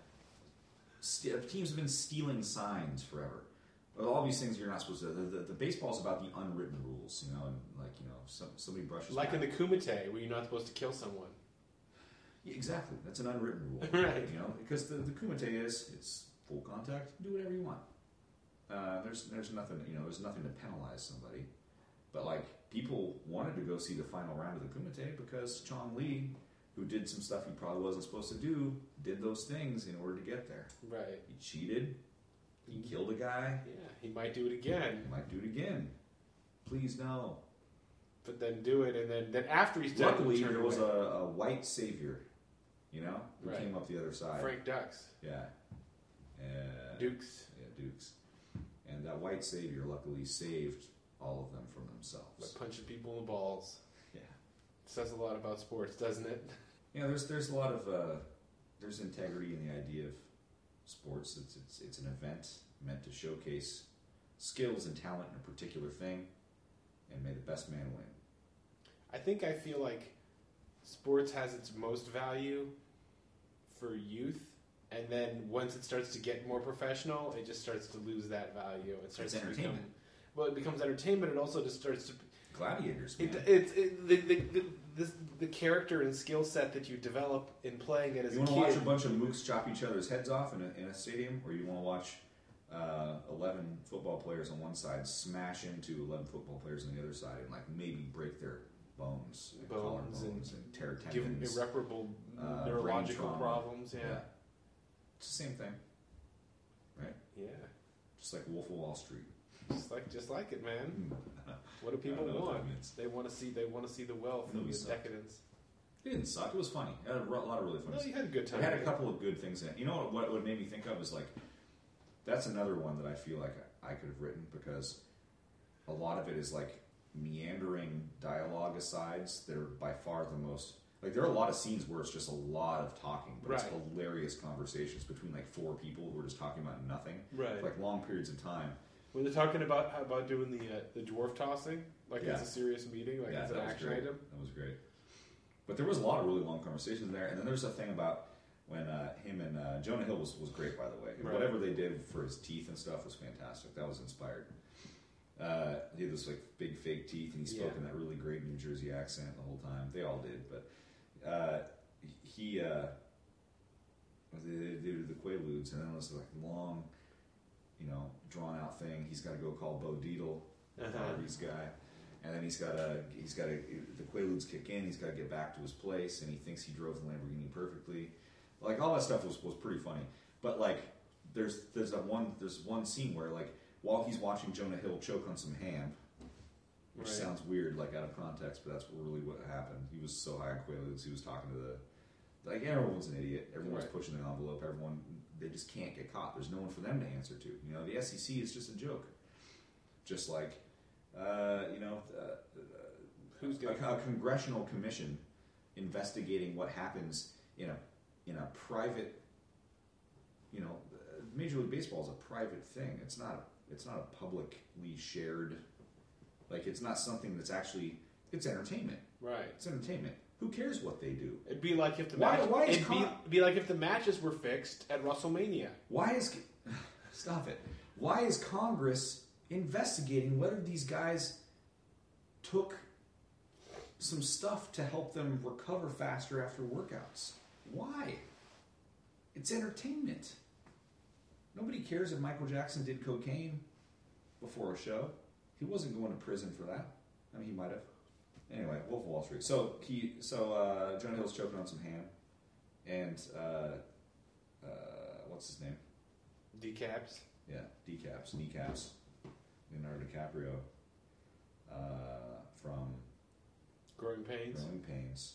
Teams have been stealing signs forever. All these things you're not supposed to. The baseball is about the unwritten rules, and like somebody brushes. Like back. in the Kumite, where you're not supposed to kill someone. Yeah, exactly. That's an unwritten rule, Right. because the Kumite it's full contact. Do whatever you want. There's nothing there's nothing to penalize somebody, but like people wanted to go see the final round of the Kumite because Chong Li, who did some stuff he probably wasn't supposed to do, did those things in order to get there. Right. He cheated. He killed a guy. Yeah, he might do it again. He might do it again. Please no. But then do it, and then after he's done, Luckily, turn there was away. a white savior, who Right. came up the other side. Frank Dux. Yeah. Dukes. Yeah, Dukes. And that white savior luckily saved all of them from By themselves. punching people in the balls. Yeah. Says a lot about sports, doesn't it? There's a lot of there's integrity in the idea of sports. It's an event meant to showcase skills and talent in a particular thing, and may the best man win. I feel like sports has its most value for youth, and then once it starts to get more professional, it just starts to lose that value. It starts It's to entertainment. it becomes entertainment. It also just starts to Gladiators, man. the character and skill set that you develop in playing it as You a want kid. to watch a bunch of mooks chop each other's heads off in a stadium, or you want to watch 11 football players on one side smash into 11 football players on the other side and like maybe break their bones collarbones and tear give them tendons, irreparable brain neurological trauma. problems. Yeah. It's the same thing, Yeah. just like Wolf of Wall Street. Just like it, man. What do people I don't know what want? that means. They want to see the wealth and Movie the sucked. decadence. It didn't suck. It was funny. It had a lot of really funny No, you had a good time. It had a couple of good things in it. You know what it made me think of is like, that's another one that I feel like I could have written, because a lot of it is like meandering dialogue asides that are by far the most, like there are a lot of scenes where it's just a lot of talking, but it's Right. hilarious conversations between like four people who are just talking about nothing, Right. for like long periods of time. When they're talking about doing the dwarf tossing, like Yeah. it's a serious meeting, like it's an that was action great. item. That was great. But there was a lot of really long conversations there, and then there's a thing about when him and Jonah Hill was great, by the way. Right. Whatever they did for his teeth and stuff was fantastic. That was inspired. He had this like big fake teeth, and he spoke in that really great New Jersey accent the whole time. They all did, but they did the Quaaludes, and then it was like long, drawn out thing. He's got to go call Bo Dietl, Harvey's guy, and then he's got to the Quaaludes kick in. He's got to get back to his place, and he thinks he drove the Lamborghini perfectly. Like all that stuff was pretty funny, but like there's one scene where like while he's watching Jonah Hill choke on some ham, which sounds weird like out of context, but that's really what happened. He was so high on Quaaludes, he was talking to everyone's an idiot. Everyone's pushing the envelope. They just can't get caught. There's no one for them to answer to. The SEC is just a joke. Just like, who's a congressional commission investigating what happens in a private, Major League Baseball is a private thing. It's not a publicly shared, like it's not something that's actually, it's entertainment. Right. It's entertainment. Who cares what they do? It'd be like if the be like if the matches were fixed at WrestleMania. Stop it. Why is Congress investigating whether these guys took some stuff to help them recover faster after workouts? Why? It's entertainment. Nobody cares if Michael Jackson did cocaine before a show. He wasn't going to prison for that. I mean, he might have. Anyway, Wolf of Wall Street. So Jonah Hill's choking on some ham, and what's his name? Decaps. Yeah, kneecaps. Leonardo DiCaprio from Growing Pains.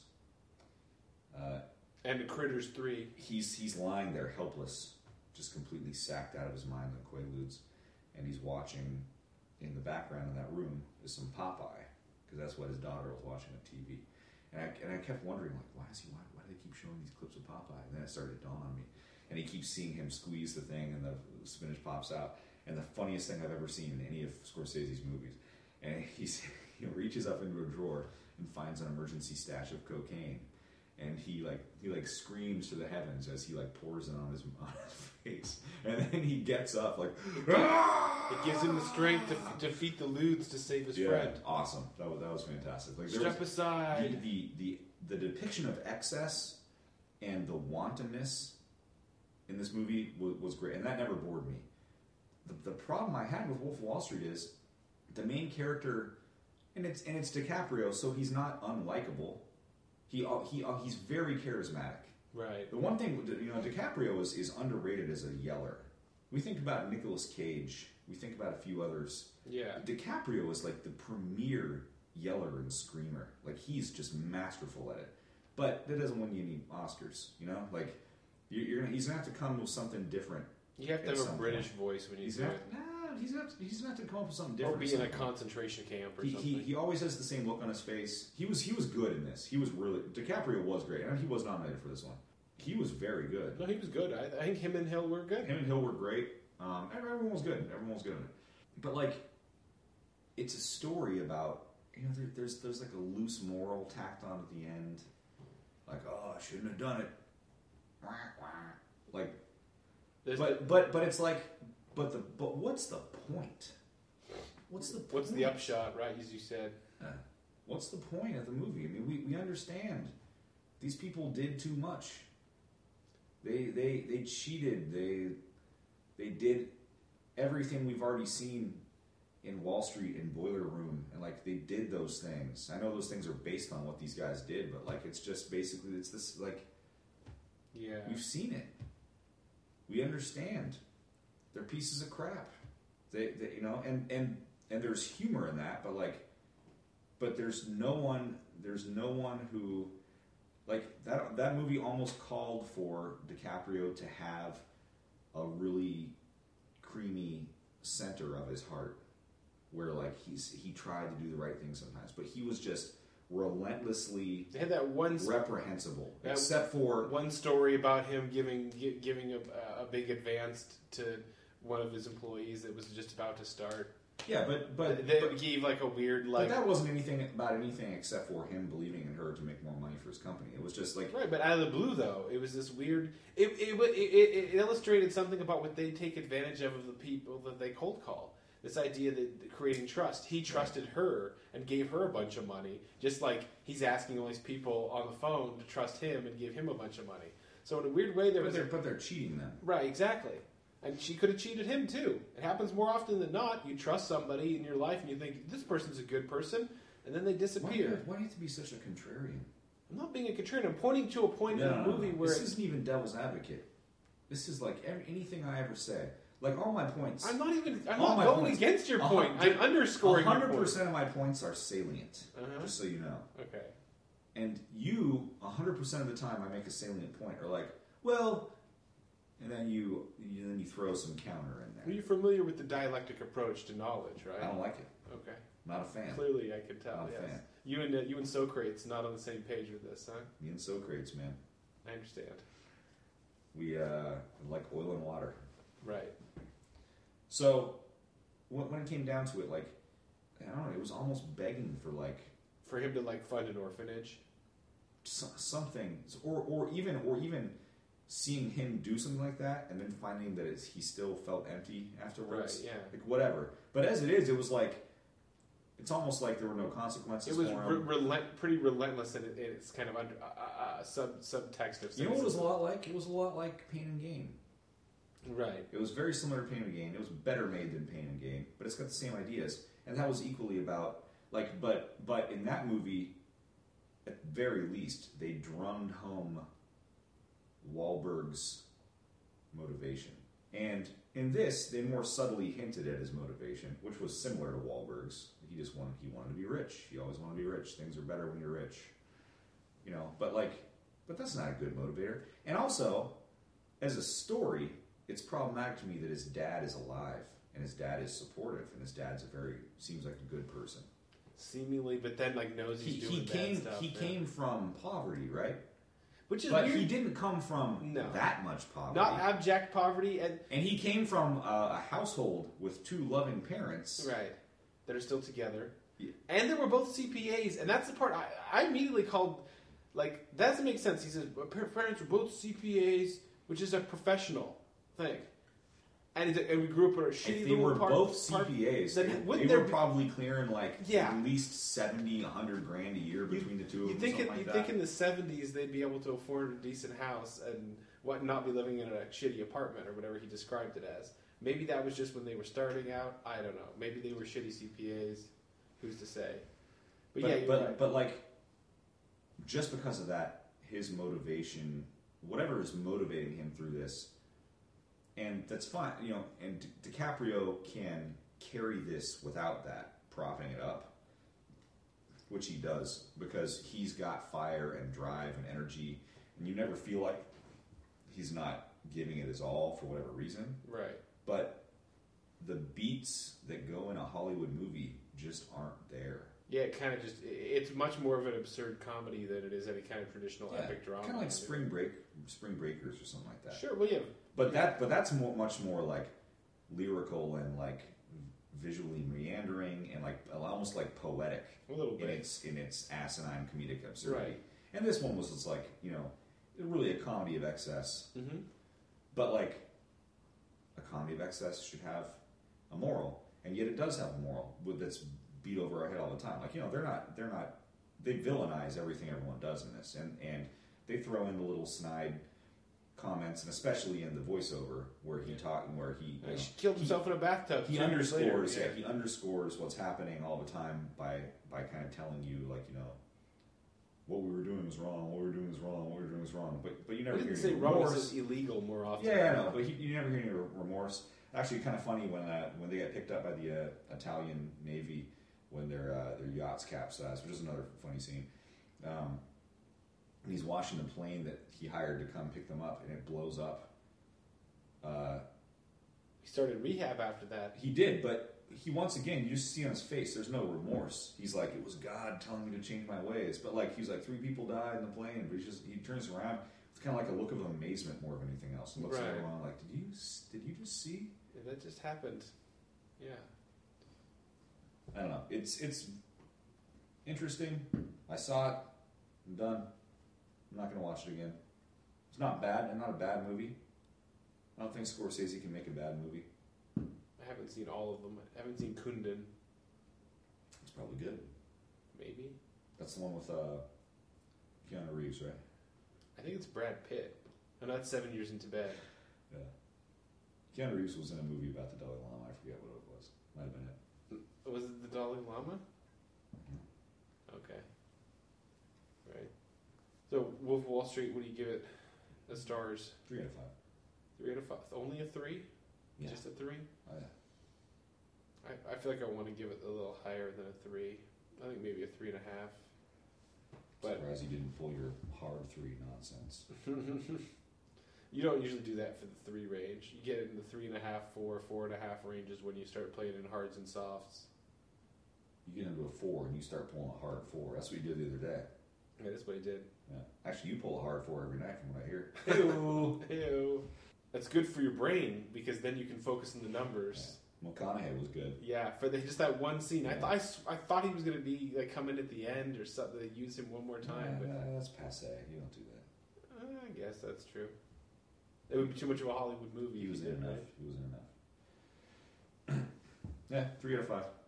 And The Critters 3. He's lying there helpless, just completely sacked out of his mind on Quaaludes, and he's watching. In the background in that room is some Popeye, because that's what his daughter was watching on TV. And I kept wondering, like, why do they keep showing these clips of Popeye? And then it started to dawn on me. And he keeps seeing him squeeze the thing, and the spinach pops out. And the funniest thing I've ever seen in any of Scorsese's movies. And he reaches up into a drawer and finds an emergency stash of cocaine. And he screams to the heavens as he like pours it on his face, and then he gets up like. It gives him the strength to defeat the Ludes to save his friend. Awesome. That was fantastic. Like step aside. The depiction of excess and the wantonness in this movie was great, and that never bored me. The problem I had with Wolf of Wall Street is the main character, and it's DiCaprio, so he's not unlikable. He's very charismatic. Right. The one thing, DiCaprio is underrated as a yeller. We think about Nicolas Cage. We think about a few others. Yeah. DiCaprio is like the premier yeller and screamer. Like he's just masterful at it. But that doesn't win you any Oscars. Like he's gonna have to come with something different. You have to have a British voice when you do it. He's gonna have to come up with something different. Or be in a concentration camp or something. He always has the same look on his face. He was good in this. DiCaprio was great. I mean, he was nominated for this one. He was very good. No, he was good. I think him and Hill were good. Him and Hill were great. Everyone was good. Everyone was good in it. But like, it's a story about there's like a loose moral tacked on at the end. Like, oh, I shouldn't have done it. Like, but it's like, but what's the point? What's the upshot, right? As you said. What's the point of the movie? I mean, we understand these people did too much. They cheated. They did everything we've already seen in Wall Street and Boiler Room, and like they did those things. I know those things are based on what these guys did, but like it's just basically it's this like. Yeah. We've seen it. We understand. They're pieces of crap. They and there's humor in that, but there's no one who like that movie almost called for DiCaprio to have a really creamy center of his heart where like he tried to do the right thing sometimes, but he was just relentlessly they had that one reprehensible, except for one story about him giving a big advance to one of his employees that was just about to start. Yeah, but That gave like a weird but that wasn't anything about anything except for him believing in her to make more money for his company. It was just like right. But out of the blue, though, it was this weird. It illustrated something about what they take advantage of the people that they cold call. This idea that creating trust. He trusted her and gave her a bunch of money, just like he's asking all these people on the phone to trust him and give him a bunch of money. So in a weird way, but they're cheating them. Right, exactly. And she could have cheated him too. It happens more often than not. You trust somebody in your life and you think, this person's a good person, and then they disappear. Why do you have to be such a contrarian? I'm not being a contrarian. I'm pointing to a point in the movie where... This isn't even devil's advocate. This is like anything I ever say. Like all my points... I'm not going against your point. I'm underscoring your point. 100% of my points are salient, just so you know. Okay. And you, 100% of the time I make a salient point, are like, well... And then you throw some counter in there. Are you familiar with the dialectic approach to knowledge, right? I don't like it. Okay. Not a fan. Clearly, I could tell. Not a fan. You and Socrates not on the same page with this, huh? Me and Socrates, man. I understand. We like oil and water. Right. So when it came down to it, like I don't know, it was almost begging for him to like fund an orphanage, something, or even. Seeing him do something like that and then finding that he still felt empty afterwards. Right, yeah. Like, whatever. But as it is, it was like, it's almost like there were no consequences for him. It was pretty relentless in its kind of subtext of... You know what it was a lot like? It was a lot like Pain and Gain. Right. It was very similar to Pain and Gain. It was better made than Pain and Gain, but it's got the same ideas. And that was equally about, like, but in that movie, at the very least, they drummed home Wahlberg's motivation. And in this, they more subtly hinted at his motivation, which was similar to Wahlberg's. He wanted to be rich. He always wanted to be rich. Things are better when you're rich. You know, but that's not a good motivator. And also, as a story, it's problematic to me that his dad is alive and his dad is supportive and his dad's seems like a good person. Seemingly, but then like knows he's doing bad stuff. He came from poverty, right? Which is but weird. He didn't come from that much poverty. Not abject poverty. And he came from a household with two loving parents. Right. That are still together. Yeah. And they were both CPAs. And that's the part I immediately called, like, that doesn't make sense. He says, parents were both CPAs, which is a professional thing. And we grew up in a shitty little part. If they were both CPAs, they were probably clearing at least 70, 100 grand a year between the two of them. You think in the 70s they'd be able to afford a decent house and not be living in a shitty apartment or whatever he described it as. Maybe that was just when they were starting out. I don't know. Maybe they were shitty CPAs. Who's to say? But just because of that, his motivation, whatever is motivating him through this. And that's fine, you know, and DiCaprio can carry this without that, propping it up, which he does, because he's got fire and drive and energy, and you never feel like he's not giving it his all for whatever reason. Right. But the beats that go in a Hollywood movie just aren't there. Yeah, it kind of it's much more of an absurd comedy than it is any kind of traditional epic drama. Kind of like Spring Breakers or something like that. Sure, well, yeah. But that's much more like lyrical and like visually meandering and like almost like poetic a little bit in its asinine comedic absurdity. Right. And this one was just like, you know, really a comedy of excess. Mm-hmm. But like a comedy of excess should have a moral, and yet it does have a moral that's beat over our head all the time. Like, you know, they villainize everything everyone does in this, and they throw in the little snide comments, and especially in the voiceover where he killed himself in a bathtub. He underscores what's happening all the time by kind of telling you, like, you know, what we were doing was wrong, what we were doing was wrong, what we were doing was wrong. But you never hear any remorse. Wrong is illegal more often. Yeah, I know, but you never hear any remorse. Actually, kind of funny when they got picked up by the Italian Navy when their yachts capsized, which is another funny scene. And he's washing the plane that he hired to come pick them up, and it blows up. He started rehab after that. He did, but he once again, you just see on his face, there's no remorse. He's like, it was God telling me to change my ways. But like, he's like, 3 people died in the plane, but he turns around. It's kind of like a look of amazement more than anything else. And looks at everyone like, did you just see? Yeah, that just happened. Yeah. I don't know. It's interesting. I saw it. I'm done. I'm not gonna watch it again. It's not bad, and not a bad movie. I don't think Scorsese can make a bad movie. I haven't seen all of them. I haven't seen Kundun. It's probably good. Maybe. That's the one with Keanu Reeves, right? I think it's Brad Pitt. And that's 7 Years in Tibet. Yeah. Keanu Reeves was in a movie about the Dalai Lama. I forget what it was. Might have been it. Was it the Dalai Lama? Mm-hmm. Okay. Right. So, Wolf of Wall Street, what do you give it as stars? 3 out of 5. 3 out of 5. Only a 3? Yeah. Just a 3? Oh, yeah. I feel like I want to give it a little higher than a 3. I think maybe a 3.5. But Surprised you didn't pull your hard 3 nonsense. you don't usually do that for the 3 range. You get it in the 3.5, 4, 4.5 ranges when you start playing in hards and softs. You get into a 4 and you start pulling a hard 4. That's what you did the other day. Yeah, that's what I did. Yeah. Actually, you pull a hard 4 every night from what I hear. Ew. Ew. That's good for your brain because then you can focus on the numbers. Yeah. McConaughey was good. Yeah, for just that one scene. Yeah. I thought he was going to be like come in at the end or something. They use him one more time. Yeah, but that's passe. You don't do that. I guess that's true. It would be too much of a Hollywood movie. He was if in did, enough. right? He was in enough. Yeah, 3 out of 5.